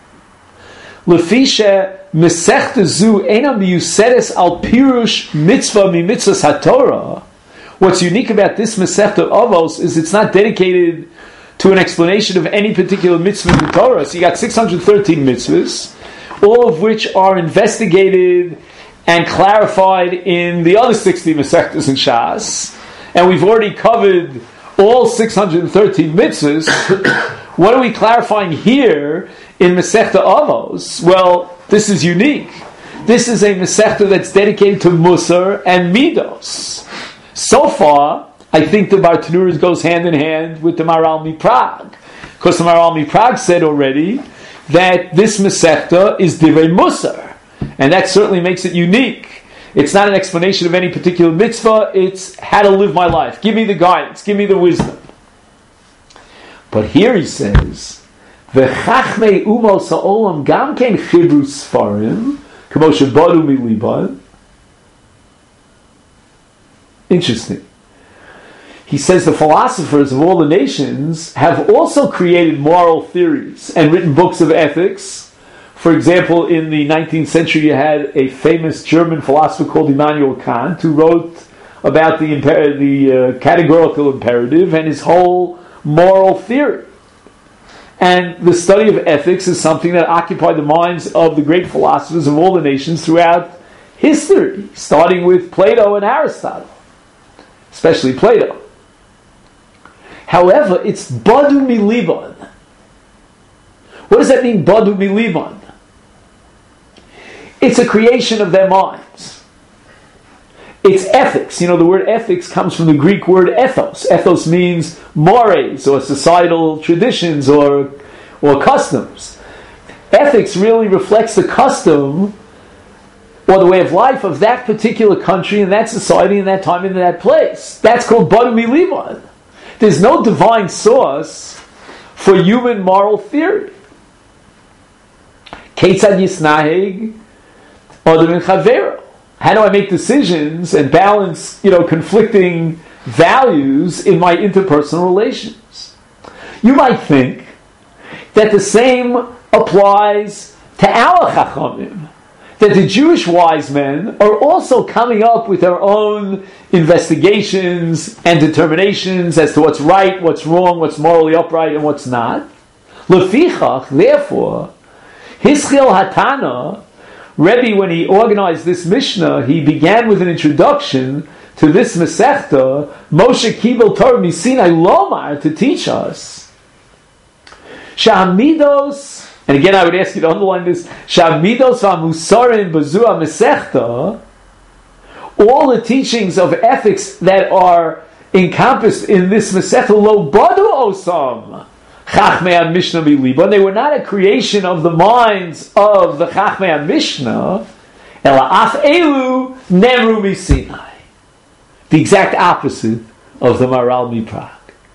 Lefisha Masechta Zu Ena Miyusedes Al Pirush Mitzvah Mi Mitzvahs HaTorah. What's unique about this Masechta Avos is it's not dedicated to an explanation of any particular mitzvah in the Torah. So you got 613 mitzvahs, all of which are investigated and clarified in the other 60 Masechtas in Shas. And we've already covered all 613 mitzvahs. What are we clarifying here in Masechta Avos? Well, this is unique. This is a Masechta that's dedicated to Musar and Midos. So far, I think the Bar Tanura goes hand in hand with the Maharal MiPrague, because the Maharal MiPrague said already that this Masechta is Divrei Musar, and that certainly makes it unique. It's not an explanation of any particular mitzvah, it's how to live my life. Give me the guidance, give me the wisdom. But here he says, V'chachmei umos ha'olam gam ken chibru sfarim, k'mo shebadu miliban. Interesting. He says the philosophers of all the nations have also created moral theories and written books of ethics. For example, in the 19th century you had a famous German philosopher called Immanuel Kant, who wrote about the categorical imperative and his whole moral theory. And the study of ethics is something that occupied the minds of the great philosophers of all the nations throughout history, starting with Plato and Aristotle, especially Plato. However, it's Badu Miliban. What does that mean, Badu Miliban? It's a creation of their minds. It's ethics. You know, the word ethics comes from the Greek word ethos. Ethos means mores, or societal traditions, or customs. Ethics really reflects the custom or the way of life of that particular country and that society and that time and that place. That's called Badu Miliban. There's no divine source for human moral theory. Keitzad yisnaheg adam in chavero. How do I make decisions and balance, conflicting values in my interpersonal relations? You might think that the same applies to our chachamim, that the Jewish wise men are also coming up with their own investigations and determinations as to what's right, what's wrong, what's morally upright, and what's not. Lefichach, therefore, Hischil Hatana, Rebbe, when he organized this Mishnah, he began with an introduction to this Masechta, Moshe Kibel Torah Misinai Lomar, to teach us Sha'amidos. And again, I would ask you to underline this. Sha'amidos v'amusarim b'zua Masechta. All the teachings of ethics that are encompassed in this Masechta lo badu osam Chachmei Mishnah Miliba. They were not a creation of the minds of the Chachmei Mishnah. Ela af elu nemru misinai. The exact opposite of the Maharal Miprag.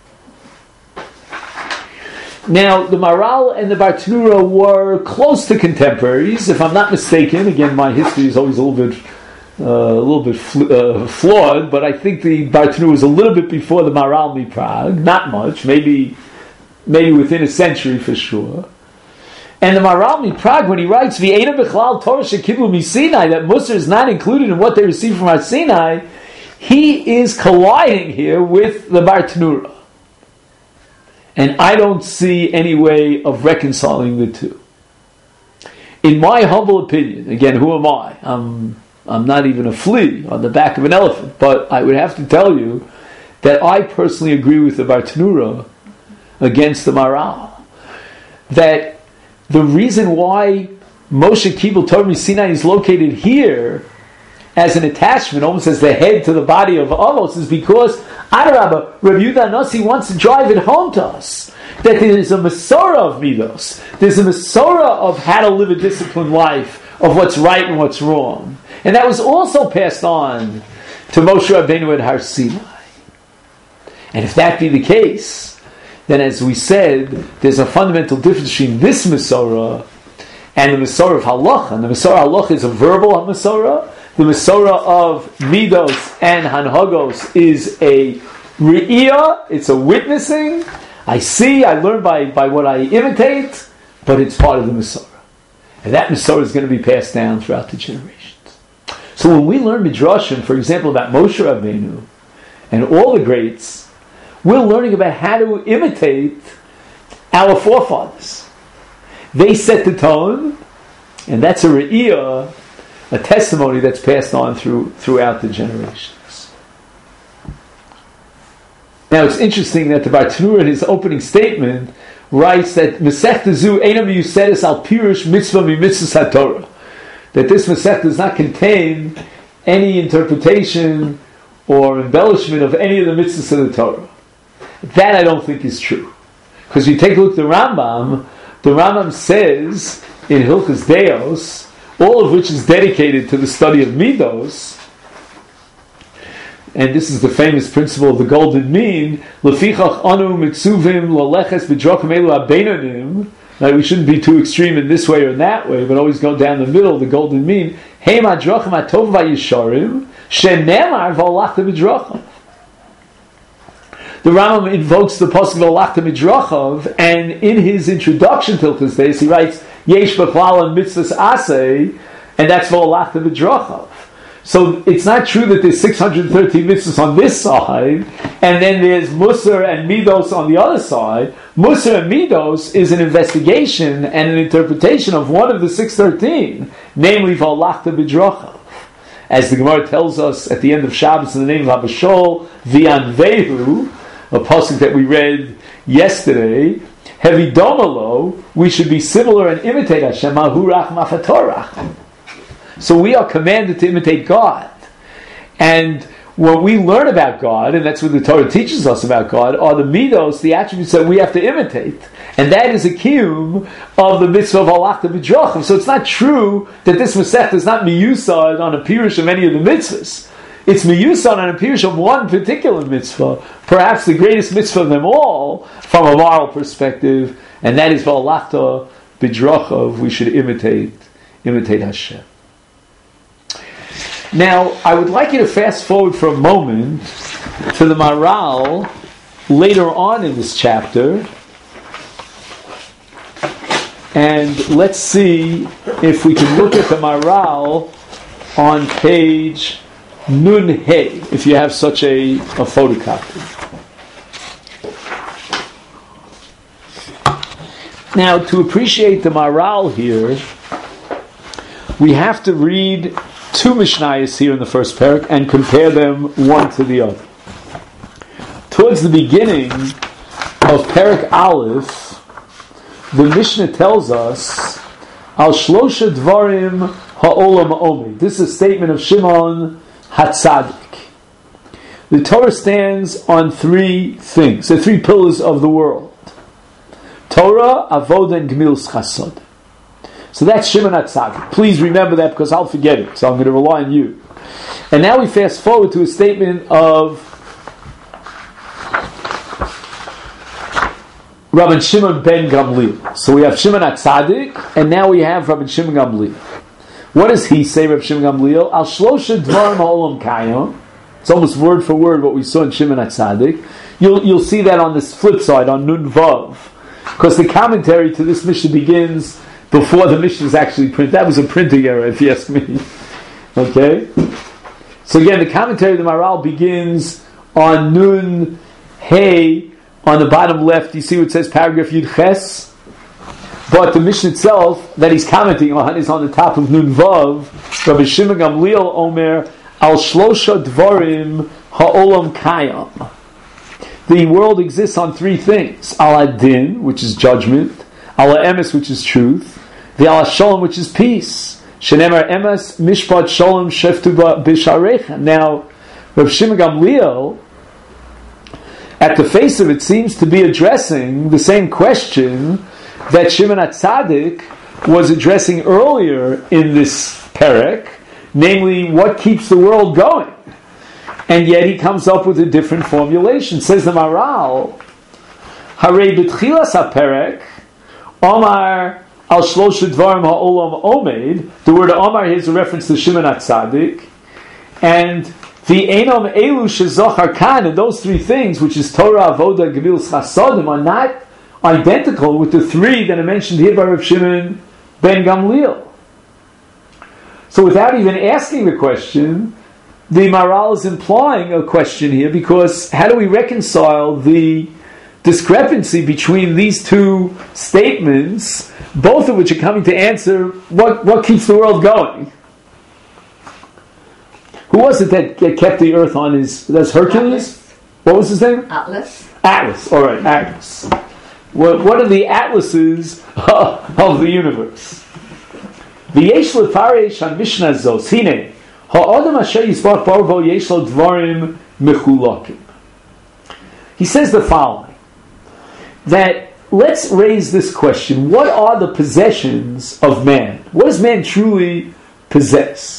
Now, the Maharal and the Bartenura were close to contemporaries, if I'm not mistaken. Again, my history is always a little bit flawed, but I think the Bartenura was a little bit before the Maharal Miprag, not much, maybe within a century for sure. And the Maharal Miprag, when he writes V'eina b'chlal Torah shekiblu miSinai, that Musar is not included in what they received from Har Sinai, he is colliding here with the Bartenura. And I don't see any way of reconciling the two. In my humble opinion, again, who am I? I'm not even a flea on the back of an elephant, but I would have to tell you that I personally agree with the Bartenura against the Maharal. That the reason why Moshe Kibul Torah Sinai is located here as an attachment, almost as the head to the body of Avos, is because Adarabba, Rabbi Yehuda Nasi wants to drive it home to us that there is a Masorah of Midos. There's a Masorah of how to live a disciplined life, of what's right and what's wrong. And that was also passed on to Moshe Rabbeinu at Har Sinai. And if that be the case, then as we said, there's a fundamental difference between this Masorah and the Masorah of Halacha. And the Masorah of Halacha is a verbal Masorah. The Masorah of Midos and Hanhagos is a Re'iyah, it's a witnessing. I see, I learn by what I imitate, but it's part of the Masorah. And that Masorah is going to be passed down throughout the generations. So when we learn Midrashim, for example, about Moshe Rabbeinu and all the greats, we're learning about how to imitate our forefathers. They set the tone, and that's a Re'iyah, a testimony that's passed on throughout the generations. Now it's interesting that the Bartenura in his opening statement writes that Masechta Zu Einam Yusedis Al Pirush Mitzvah Mi Mitzvahs HaTorah, that this Masechta does not contain any interpretation or embellishment of any of the mitzvahs of the Torah. That I don't think is true. Because you take a look at the Rambam says in Hilchos Deos, all of which is dedicated to the study of Midos, and this is the famous principle of the golden mean, Lefichach anu mitzuvim laleches b'drokim elu habeinonim. Now we shouldn't be too extreme in this way or in that way, but always go down the middle, the golden mean. Heim hadrochim hatov vayisharim, shenemar v'olachta b'drochim. The Rambam invokes the pasuk v'olachta b'drochim, and in his introduction to Hilchos Deos, he writes, Yesh b'chlal and mitzvahs aseh, and that's v'olachta b'drochim. So it's not true that there's 613 mitzvahs on this side, and then there's Musar and Midos on the other side. Musar and Midos is an investigation and an interpretation of one of the 613, namely V'olachta b'drochav. As the Gemara tells us at the end of Shabbos in the name of Habashol, V'yanvehu, a pasuk that we read yesterday, Hevidomalo, we should be similar and imitate Hashem, Mahurach Mafatorach. So we are commanded to imitate God. And when we learn about God, and that's what the Torah teaches us about God, are the midos, the attributes that we have to imitate. And that is a kiyum of the mitzvah of Halachta B'Drochim. So it's not true that this Masechta is not miyusad on a pirush of any of the mitzvahs. It's miyusad on a pirush of one particular mitzvah, perhaps the greatest mitzvah of them all, from a moral perspective, and that is Halachta B'Drochim. We should imitate Hashem. Now, I would like you to fast forward for a moment to the Maharal later on in this chapter, and let's see if we can look at the Maharal on page Nun Hey, if you have such a photocopy. Now, to appreciate the Maharal here, we have to read two Mishnayos here in the first parak and compare them one to the other. Towards the beginning of parak Aleph, the Mishnah tells us, Al Shlosha Dvarim Ha'olam Omed. This is a statement of Shimon HaTzadik. The Torah stands on three things, the three pillars of the world. Torah, Avodah, and Gemilas Chasod. So that's Shimon HaTzadik. Please remember that because I'll forget it. So I'm going to rely on you. And now we fast forward to a statement of Rabbi Shimon ben Gamliel. So we have Shimon HaTzadik, and now we have Rabbi Shimon Gamliel. What does he say, Rabbi Shimon Gamliel? Al shlosha dvarim ha'olam kayim. It's almost word for word what we saw in Shimon HaTzadik. You'll see that on this flip side, on Nun Vav. Because the commentary to this Mishnah begins before the Mishnah is actually printed. That was a printing error, if you ask me. Okay? So again, the commentary of the Maharal begins on Nun Hey, on the bottom left. You see what it says, paragraph Yud Ches? But the Mishnah itself that he's commenting on is on the top of Nun Vav. Rabbi Shimon Gamliel Omer, Al Shlosha Dvarim Ha'olam Kayam. The world exists on three things. Al Adin, which is judgment. Al Emes, which is truth. The Al Shalom, which is peace. Shenemar Emes Mishpat Shalom Sheftu B'Sharecha. Now, Rabbi Shimon Gamliel, at the face of it, seems to be addressing the same question that Shimon HaTzadik was addressing earlier in this perek, namely, what keeps the world going? And yet he comes up with a different formulation. Says the Maharal, Harei b'tchilas haperek, Omar al shlosha dvarim ha'olam omed. The word Omar here is a reference to Shimon HaTzadik. And the Einom Elu Shezachar Kan, and those three things, which is Torah, Avodah, Gemilas Chasodim, are not identical with the three that are mentioned here by Rav Shimon ben Gamliel. So without even asking the question, the Maharal is implying a question here, because how do we reconcile the discrepancy between these two statements, both of which are coming to answer what keeps the world going? Who was it that kept the earth on that's Hercules? Atlas. What was his name? Atlas. Atlas, alright, Atlas. What are the atlases of the universe? V'yesh lefaresh ha-mishnah zos, hine, ha'odam asher yisbach barbo yesh lo dvarim mechulakim. He says the following, that let's raise this question, what are the possessions of man? What does man truly possess?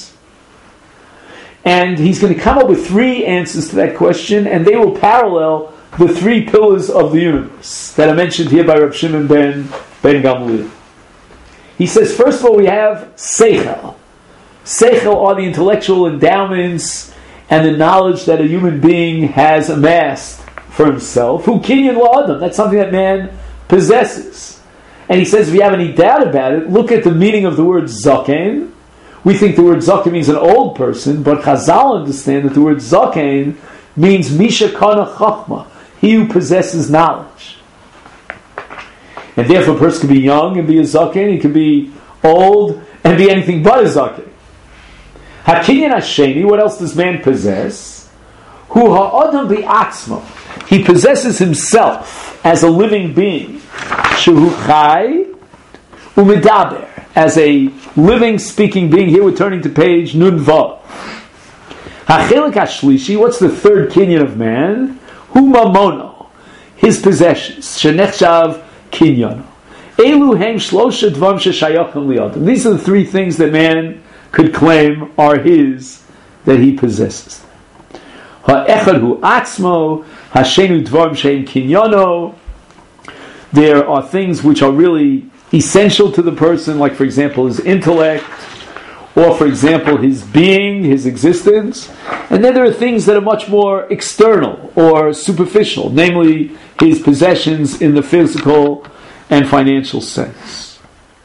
And he's going to come up with three answers to that question, and they will parallel the three pillars of the universe that are mentioned here by Reb Shimon ben Gamliel. He says, first of all, we have Seichel. Seichel are the intellectual endowments and the knowledge that a human being has amassed for himself. Hu kinyan la'adam. That's something that man possesses. And he says, if you have any doubt about it, look at the meaning of the word zaken. We think the word zaken means an old person, but Chazal understand that the word zaken means misha kana chachma, he who possesses knowledge. And therefore a person can be young and be a zaken, he can be old and be anything but a zaken. Hakinyan hasheni, what else does man possess? Hu ha'adam bi'atzmo, he possesses himself as a living being. Shehu chai u'medaber, as a living, speaking being. Here we're turning to page Nun Vav. Hachelik hashlishi, what's the third kinyan of man? Hu mamono, his possessions. Shenechshav kinyan. Elu hem shlosha dvam sheshayachim li'adam. These are the three things that man could claim are his, that he possesses. Ha'echad hu atzmo, hashenu dvam shein kinyano. There are things which are really essential to the person, like for example his intellect, or for example his being, his existence. And then there are things that are much more external or superficial, namely his possessions in the physical and financial sense.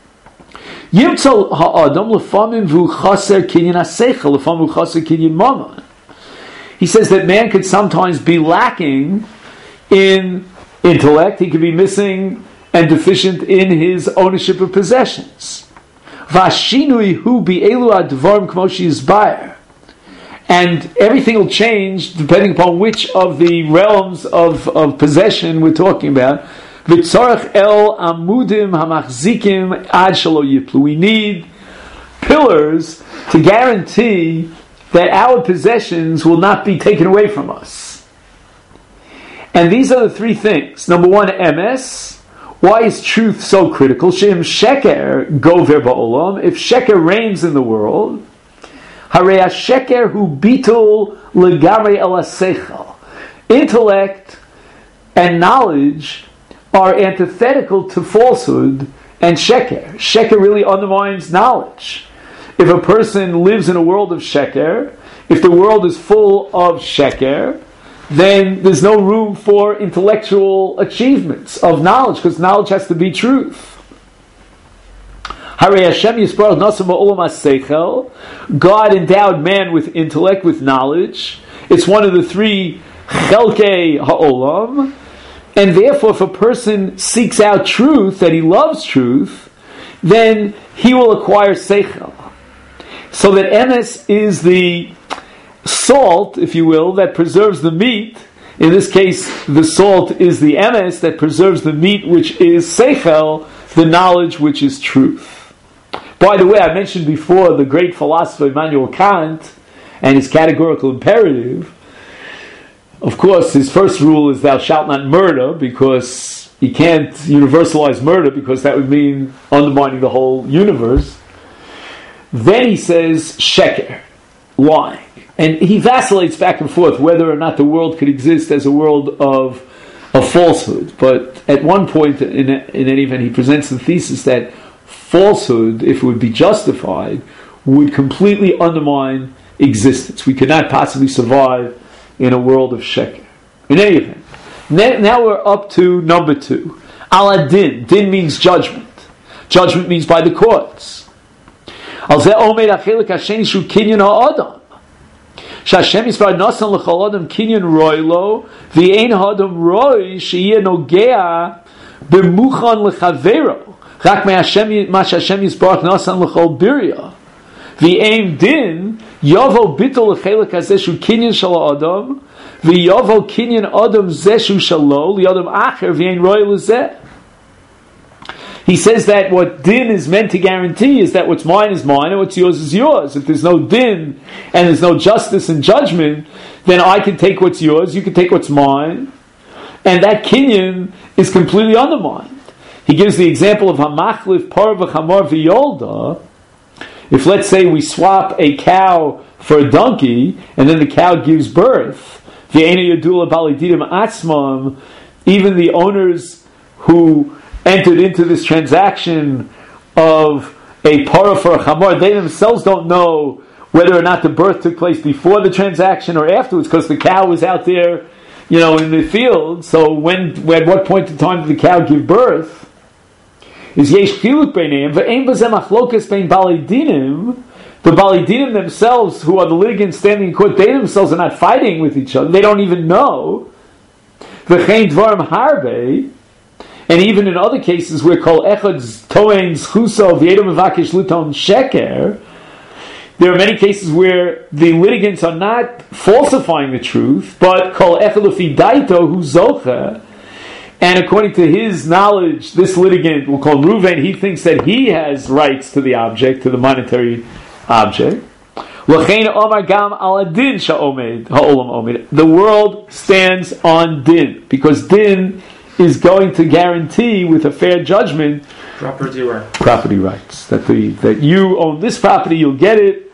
Yimtzal ha'adam lefamim v'hu chaser kinyan haseichel, lefamim v'hu chaser kinyan mammon. He says that man could sometimes be lacking in intellect, he could be missing and deficient in his ownership of possessions. Vashinui hu bi'elu advarim kmo she'yizbayer. And everything will change depending upon which of the realms of possession we're talking about. V'tzarech el amudim hamachzikim ad shelo yiplu. We need pillars to guarantee that our possessions will not be taken away from us. And these are the three things. Number one, emes, Why is truth so critical? Shem sheker gover ba'olam. If sheker reigns in the world, harei sheker hu bitul legamrei el haseichel. Intellect and knowledge are antithetical to falsehood and sheker. Sheker really undermines knowledge. If a person lives in a world of sheker, if the world is full of sheker, then there's no room for intellectual achievements of knowledge, because knowledge has to be truth. God endowed man with intellect, with knowledge. It's one of the three chelkei ha'olam. And therefore, if a person seeks out truth, that he loves truth, then he will acquire seichel. So that emes is the salt, if you will, that preserves the meat. In this case, the salt is the emes that preserves the meat, which is seichel, the knowledge which is truth. By the way, I mentioned before the great philosopher Immanuel Kant and his categorical imperative. Of course, his first rule is thou shalt not murder, because he can't universalize murder, because that would mean undermining the whole universe. Then he says sheker, lying. And he vacillates back and forth whether or not the world could exist as a world of falsehood. But at one point, in any event, he presents the thesis that falsehood, if it would be justified, would completely undermine existence. We could not possibly survive in a world of sheker. In any event, now we're up to number 2. Al-Din. Din means judgment. Judgment means by the courts. Al-Zeh omed achelik hasheni shu kinyan ha'adam. Shashem yisbar nasan l'chol adam kinyan roi lo, v'ein ha'adam roi she'yeh nogea b'muchan l'chavero. Rak ma Hashem yisbar nasan l'chol birya. V'ein din yavo bitol l'chelik hazeh shu kinyan shal ha'adam, v'yavo kinyan adam zeh shu shalo li'adam acher v'ein roi l'zeh. He says that what din is meant to guarantee is that what's mine is mine and what's yours is yours. If there's no din and there's no justice and judgment, then I can take what's yours, you can take what's mine, and that kinyan is completely undermined. He gives the example of hamachlif par v'chamar v'yolda. If, let's say, we swap a cow for a donkey, and then the cow gives birth, v'eina yadula balididim atzmam, even the owners who entered into this transaction of a parah for a chamor, they themselves don't know whether or not the birth took place before the transaction or afterwards, because the cow was out there, in the field. So at what point in time did the cow give birth? Is yesh chiluk beineim ve'ein bazeh machlokas bein balei dinim. The balei dinim themselves, who are the litigants standing in court, they themselves are not fighting with each other. They don't even know. V'chein dvarim harbe. And even in other cases where kol echad toein zchuso v'yedom mevakesh luton sheker, there are many cases where the litigants are not falsifying the truth, but kol echad lefi daito hu zocha, and according to his knowledge, this litigant, we'll call Reuven, he thinks that he has rights to the object, to the monetary object. L'chein omar gam al din sha'omed ha'olam omed. The world stands on din, because din is going to guarantee, with a fair judgment, property rights. That you own this property, you'll get it,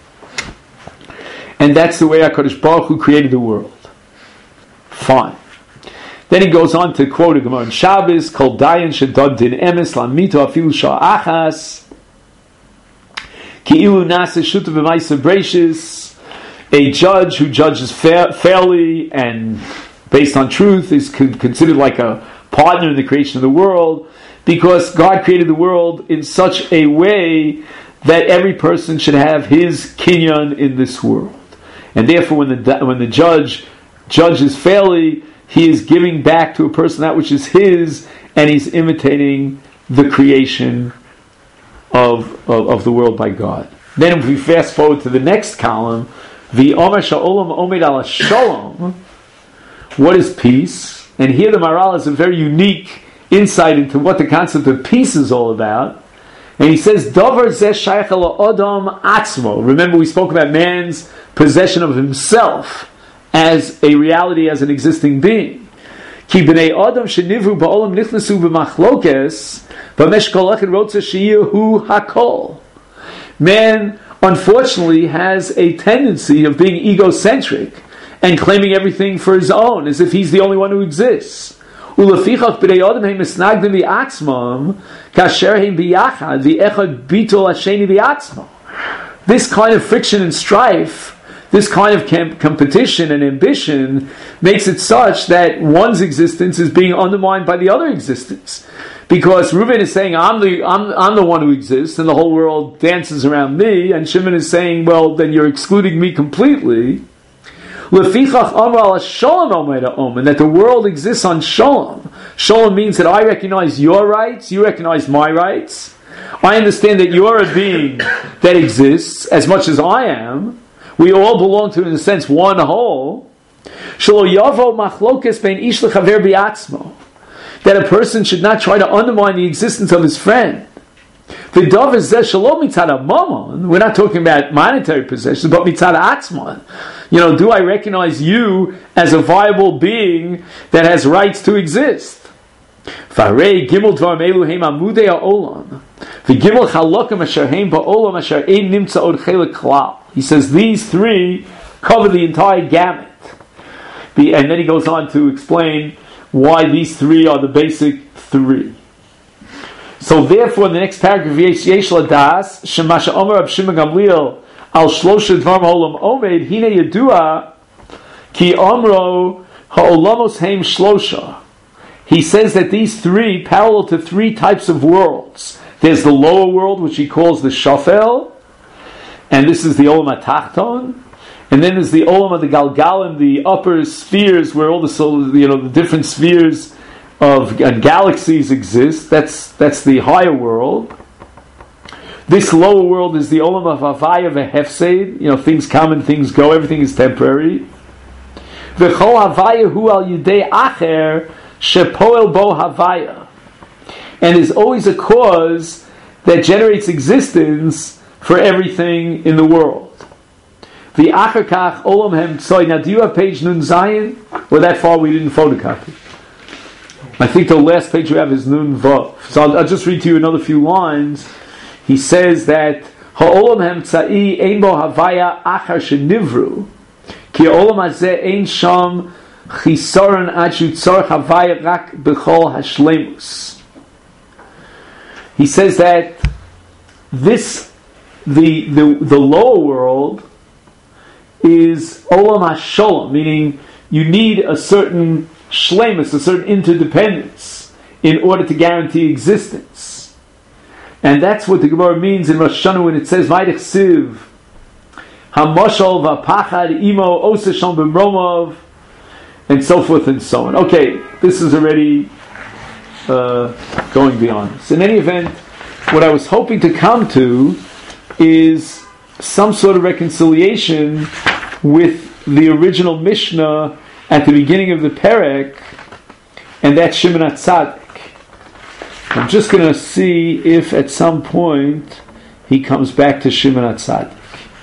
and that's the way HaKadosh Baruch Hu created the world. Fine. Then he goes on to quote a Gemara in Shabbos, Kol dayan shedod din emes lamito afilu sha'achas ki ilu nase shuta v'maisa breishis. A judge who judges fairly and based on truth is considered like a partner in the creation of the world, because God created the world in such a way that every person should have his kinyan in this world. And therefore, when the judge judges fairly, he is giving back to a person that which is his, and he's imitating the creation of the world by God. Then if we fast forward to the next column, the Omer Sha'olam Omed Ala Shalom. What is peace? And here the Maharal has a very unique insight into what the concept of peace is all about. And he says, Dover zeh shayach ha'adam atzmo. Remember, we spoke about man's possession of himself as a reality, as an existing being. Ki b'nei adam shenivru ba'olam nichnasu b'machlokes v'mesh kol echad rotza sheyihu hakol. Man, unfortunately, has a tendency of being egocentric and claiming everything for his own, as if he's the only one who exists. Ulefichach b'nei adam heim misnagdim v'atzmam kasher heim b'yachad v'echad bitol hasheni v'atzmam. This kind of friction and strife, this kind of competition and ambition makes it such that one's existence is being undermined by the other existence. Because Reuven is saying, I'm the one who exists, and the whole world dances around me, and Shimon is saying, well, then you're excluding me completely. Lefichach amar al shalom and that the world exists on shalom. Shalom means that I recognize your rights, you recognize my rights. I understand that you're a being that exists as much as I am. We all belong to, in a sense, one whole. Shelo yavo machlokes bein ish lechaver biatzmo. That a person should not try to undermine the existence of his friend. We're not talking about monetary possessions, but mitzad atzman. Do I recognize you as a viable being that has rights to exist? He says these three cover the entire gamut. And then he goes on to explain why these three are the basic three. So therefore, in the next paragraph, yesh ladas shemasha omer Rab Shimon Gamliel al shlosha dvarim ha'olam omed hine yedua ki omro ha'olamos heim shlosha. He says that these three parallel to three types of worlds. There's the lower world, which he calls the shafel, and this is the olam atachton. And then there's the olam of the galgalim, the upper spheres, where all the different spheres of galaxies exist. That's the higher world. This lower world is the olam of havaya v'hefseid. Things come and things go. Everything is temporary. V'chol havaya hu al yidei acher shepoel bo havaya, and is always a cause that generates existence for everything in the world. The Achakach Olam Hem Tzoy. Now, do you have page Nun Zayin? Or that far we didn't photocopy? I think the last page we have is Nun Vav. So I'll just read to you another few lines. He says that Ha'olam Hem Tzai Ein Bo Havaya Achar Shenivru Ki Olam Hazeh Ein Sham Chisaron Ad Shu Tzorech Havaya Rak B'chol Hashlemus. He says that the lower world is Olam HaSholem, meaning you need a certain shlemus, a certain interdependence, in order to guarantee existence. And that's what the Gemara means in Rosh Hashanah when it says, Vaydech Siv, HaMoshol V'Pachad Imo Osa Shalom B'Mromov, and so forth and so on. Okay, this is already going beyond this. In any event, what I was hoping to come to is some sort of reconciliation with the original Mishnah at the beginning of the Perek, and that's Shimon HaTzadik. I'm just going to see if at some point he comes back to Shimon HaTzadik.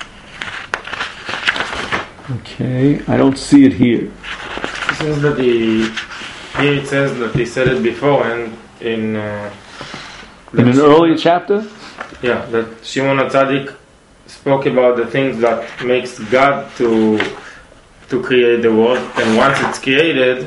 Okay, I don't see it here. It says that here it says that he said it before, and in an earlier chapter. Yeah, that Shimon HaTzadik spoke about the things that makes God to create the world, and once it's created,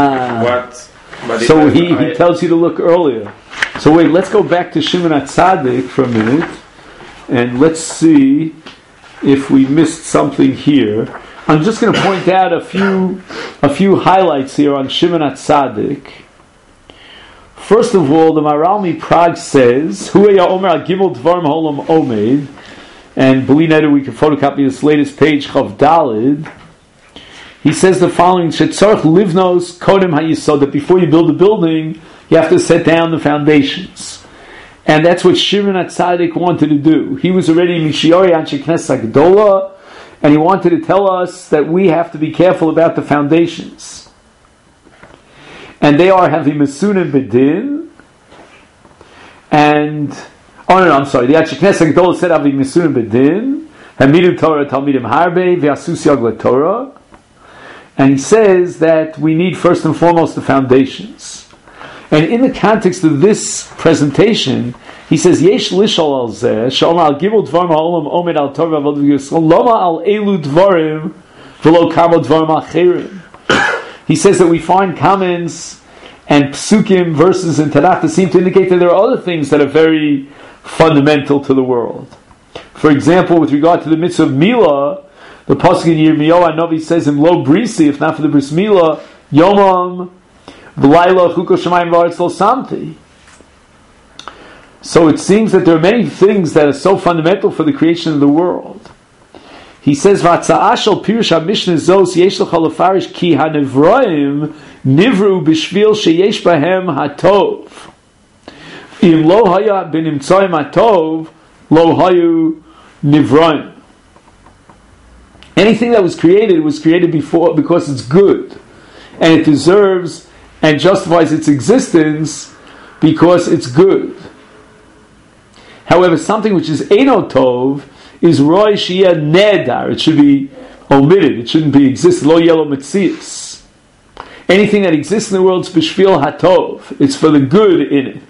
So he tells you to look earlier. So wait, let's go back to Shimon HaTzadik for a minute, and let's see if we missed something here. I'm just going to point out a few highlights here on Shimon HaTzadik. First of all, the Maharal Prague says, Hueya Omer Al Gimel Dvarim Holam Omed, and Belinator, we can photocopy this latest page, Chav Dalid. He says the following: Shetzarch livnos kodem hayisod, that before you build a building, you have to set down the foundations, and that's what Shimon HaTzadik wanted to do. He was already Mishiori Anshe Knesset Gedola, and he wanted to tell us that we have to be careful about the foundations, and they are having Mesunim Bedin, and the Anshe Knesset Gedola said having Mesunim Bedin, Hamidim Torah Talmidim Harbe V'Asus Yag LaTorah. And he says that we need first and foremost the foundations. And in the context of this presentation, he says, Yesh lishal al zeh, sh'omar al gimel dvarim ha'olam omed al tov v'avod v'yisrael, loma al elu dvarim v'lo kamo dvarim acherim. He says that we find comments and psukim, verses in Tanakh that seem to indicate that there are other things that are very fundamental to the world. For example, with regard to the mitzvah of Milah, the pasuk in Yirmiyahu Hanavi says, "Im lo brisi, if not for the bris Milah, yomam v'layla chuko shemayim v'aretz lo samti." So it seems that there are many things that are so fundamental for the creation of the world. He says, "V'atza'ah shel pirush ha'mishnah zos yesh lecha lefarish ki hanevroim nivru b'shvil sheyesh bahem hatov. Im lo haya b'nimtzoyim hatov lo hayu nivroim." Anything that was created before because it's good, and it deserves and justifies its existence because it's good. However, something which is Eino Tov is Roy Shia Nedar. It should be omitted. It shouldn't be exist. Lo Yelo Metzius. Anything that exists in the world is Bishvil Hatov. It's for the good in it.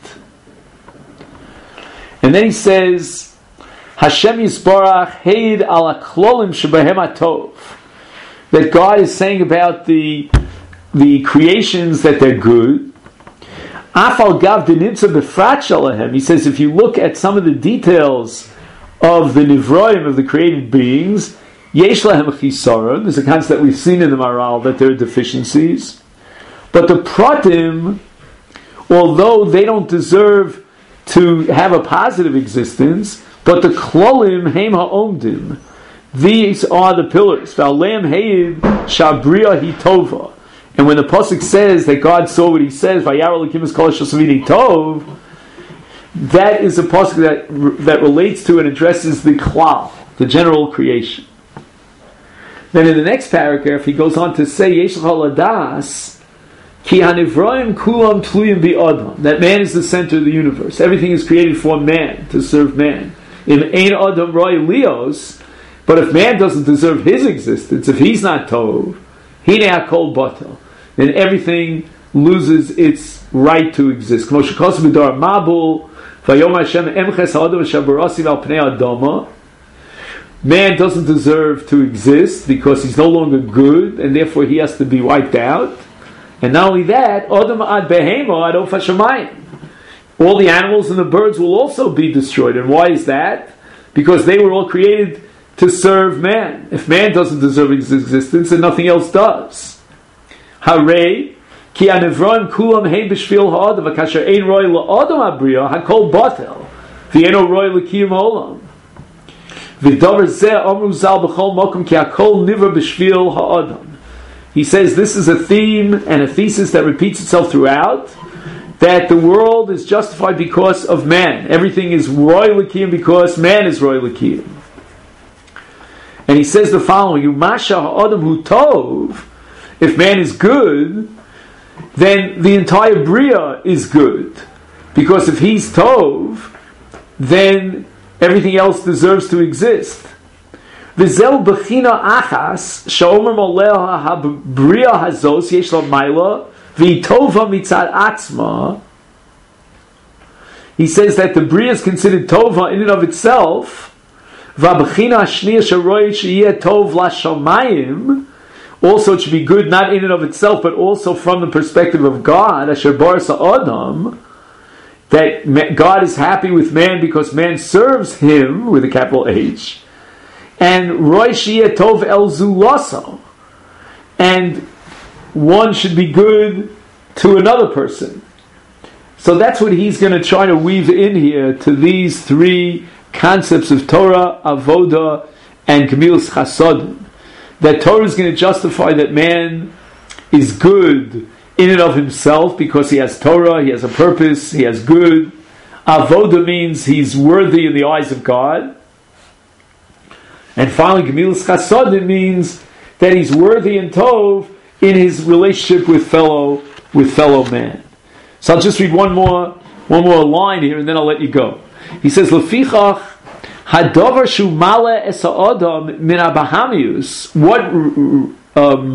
And then he says, Hashem Yisbarach Heid ala Klolim Shebahem Hatov. That God is saying about the creations that they're good. Afal Gav Denimtza Befrat Shalahem. He says, if you look at some of the details of the Nivroim, of the created beings, Yesh Lahem Chisaron. There's a concept that we've seen in the Maral that there are deficiencies. But the Pratim, although they don't deserve to have a positive existence, but the Klolim Heim Ha'omdim, these are the pillars. V'aleim Heid Shabriya Hitova. And when the pasuk says that God saw what He says, Vayar Elokim es kol shosavini tov, that is a pasuk that relates to and addresses the klal, the general creation. Then in the next paragraph, he goes on to say, Yesh l'chol hadas ki hanivroim kulam tluyim bi'adam. That man is the center of the universe. Everything is created for man, to serve man. Im ein adam roy lios, but if man doesn't deserve his existence, if he's not tov, hine hakol batel, then everything loses its right to exist. Man doesn't deserve to exist because he's no longer good, and therefore he has to be wiped out. And not only that, all the animals and the birds will also be destroyed. And why is that? Because they were all created to serve man. If man doesn't deserve his existence, then nothing else does. Hooray! Ki anevroim kulam hein b'shvil ha'adam v'kasher ein roi la'adam abriya hakol batel v'eno roi l'kiyum ha'olam v'davar zeh amru zal b'chol mokum ki hakol nivra b'shvil ha'adam. He says this is a theme and a thesis that repeats itself throughout, that the world is justified because of man. Everything is roi l'kiyum because man is roi l'kiyum. And he says the following: Umasha ha'adam hu tov. If man is good, then the entire Bria is good. Because if he's Tov, then everything else deserves to exist. V'zel b'china achas, sha'omer moleha ha-Bria hazos yesh la maila, v'itova mitzad atzma. He says that the Bria is considered Tova in and of itself. V'ab'china shniya sharoy sheyeh tov la shamayim. Also, it should be good not in and of itself, but also from the perspective of God, Asher Barsa Adam, that God is happy with man because man serves Him with a capital H, and Roy Shiyeh Tov El Zulaso, and one should be good to another person. So that's what he's going to try to weave in here to these three concepts of Torah, Avoda, and Gemilas Chasadim. That Torah is going to justify that man is good in and of himself because he has Torah, he has a purpose, he has good. Avoda means he's worthy in the eyes of God. And finally, Gemilas Chasadim means that he's worthy and Tov in his relationship with fellow man. So I'll just read one more line here and then I'll let you go. He says, Lefichach Hadavar shu male es ha'adam min ha'bahamius. What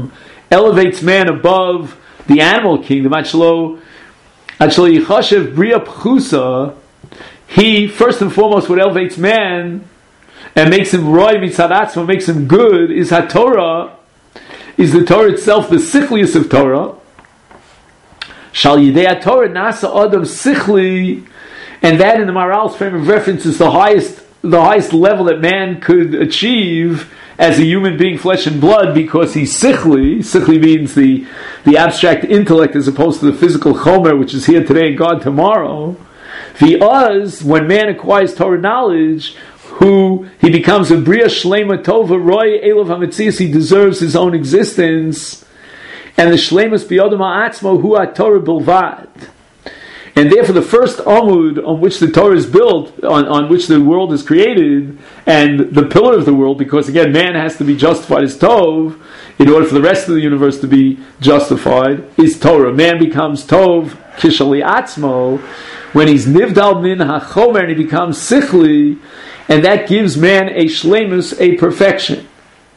elevates man above the animal kingdom, actually yichashev bria pchusa, he first and foremost what elevates man and makes him roy mitzad atzmo, makes him good, is HaTorah, is the Torah itself, the sichlius of Torah. Shal yidei Torah nasa adam sichli, and that in the Maharal's frame of reference is the highest level that man could achieve as a human being, flesh and blood, because he's sichli. Sichli means the abstract intellect as opposed to the physical chomer, which is here today and gone tomorrow. V'az, when man acquires Torah knowledge, he becomes a bria shlema tova roy elav hametzias, he deserves his own existence, and the shlemas biyodam ha'atzmo hu ha'torah bilvad. And therefore the first amud on which the Torah is built, on which the world is created, and the pillar of the world, because again man has to be justified as tov in order for the rest of the universe to be justified, is Torah. Man becomes tov kishali atzmo when he's nivdal min hachomer, and he becomes sichli, and that gives man a shlemus, a perfection.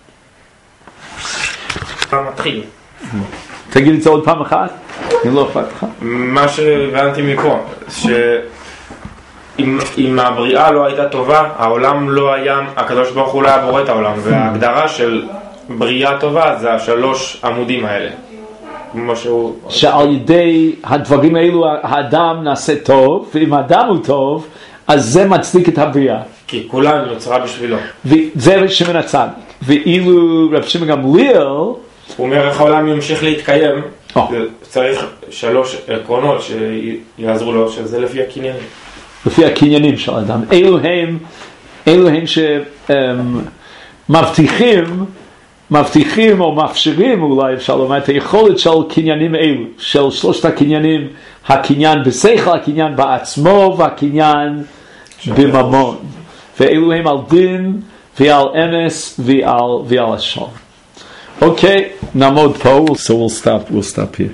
תגיד את זה עוד פעם אחת? לא אכפת לך? מה שהבנתי מפה, שאם הבריאה לא הייתה טובה, העולם לא היה, הקדוש ברוך הוא לא היה בורא את העולם, וההגדרה של בריאה טובה זה השלוש עמודים האלה. שעל ידי הדברים האלו האדם נעשה טוב, ואם האדם הוא טוב, אז זה מצדיק את הבריאה. כי כולה נוצרה בשבילו. וזה שמעון הצדיק. ואילו רב שמעון גמליאל, הוא אומר איך העולם ימשיך להתקיים, צריך שלוש עקרונות שיעזרו לו, שזה לפי הקניינים. לפי הקניינים של האדם. אלו הם שמבטיחים או מאפשרים אולי אפשר לומר את היכולת של קניינים אלו, של שלושת הקניינים, הקניין בשכל, הקניין בעצמו והקניין בממון. ואלו הם על דין ועל אמס ועל השם. Okay, נעמוד פה, so we'll stop here.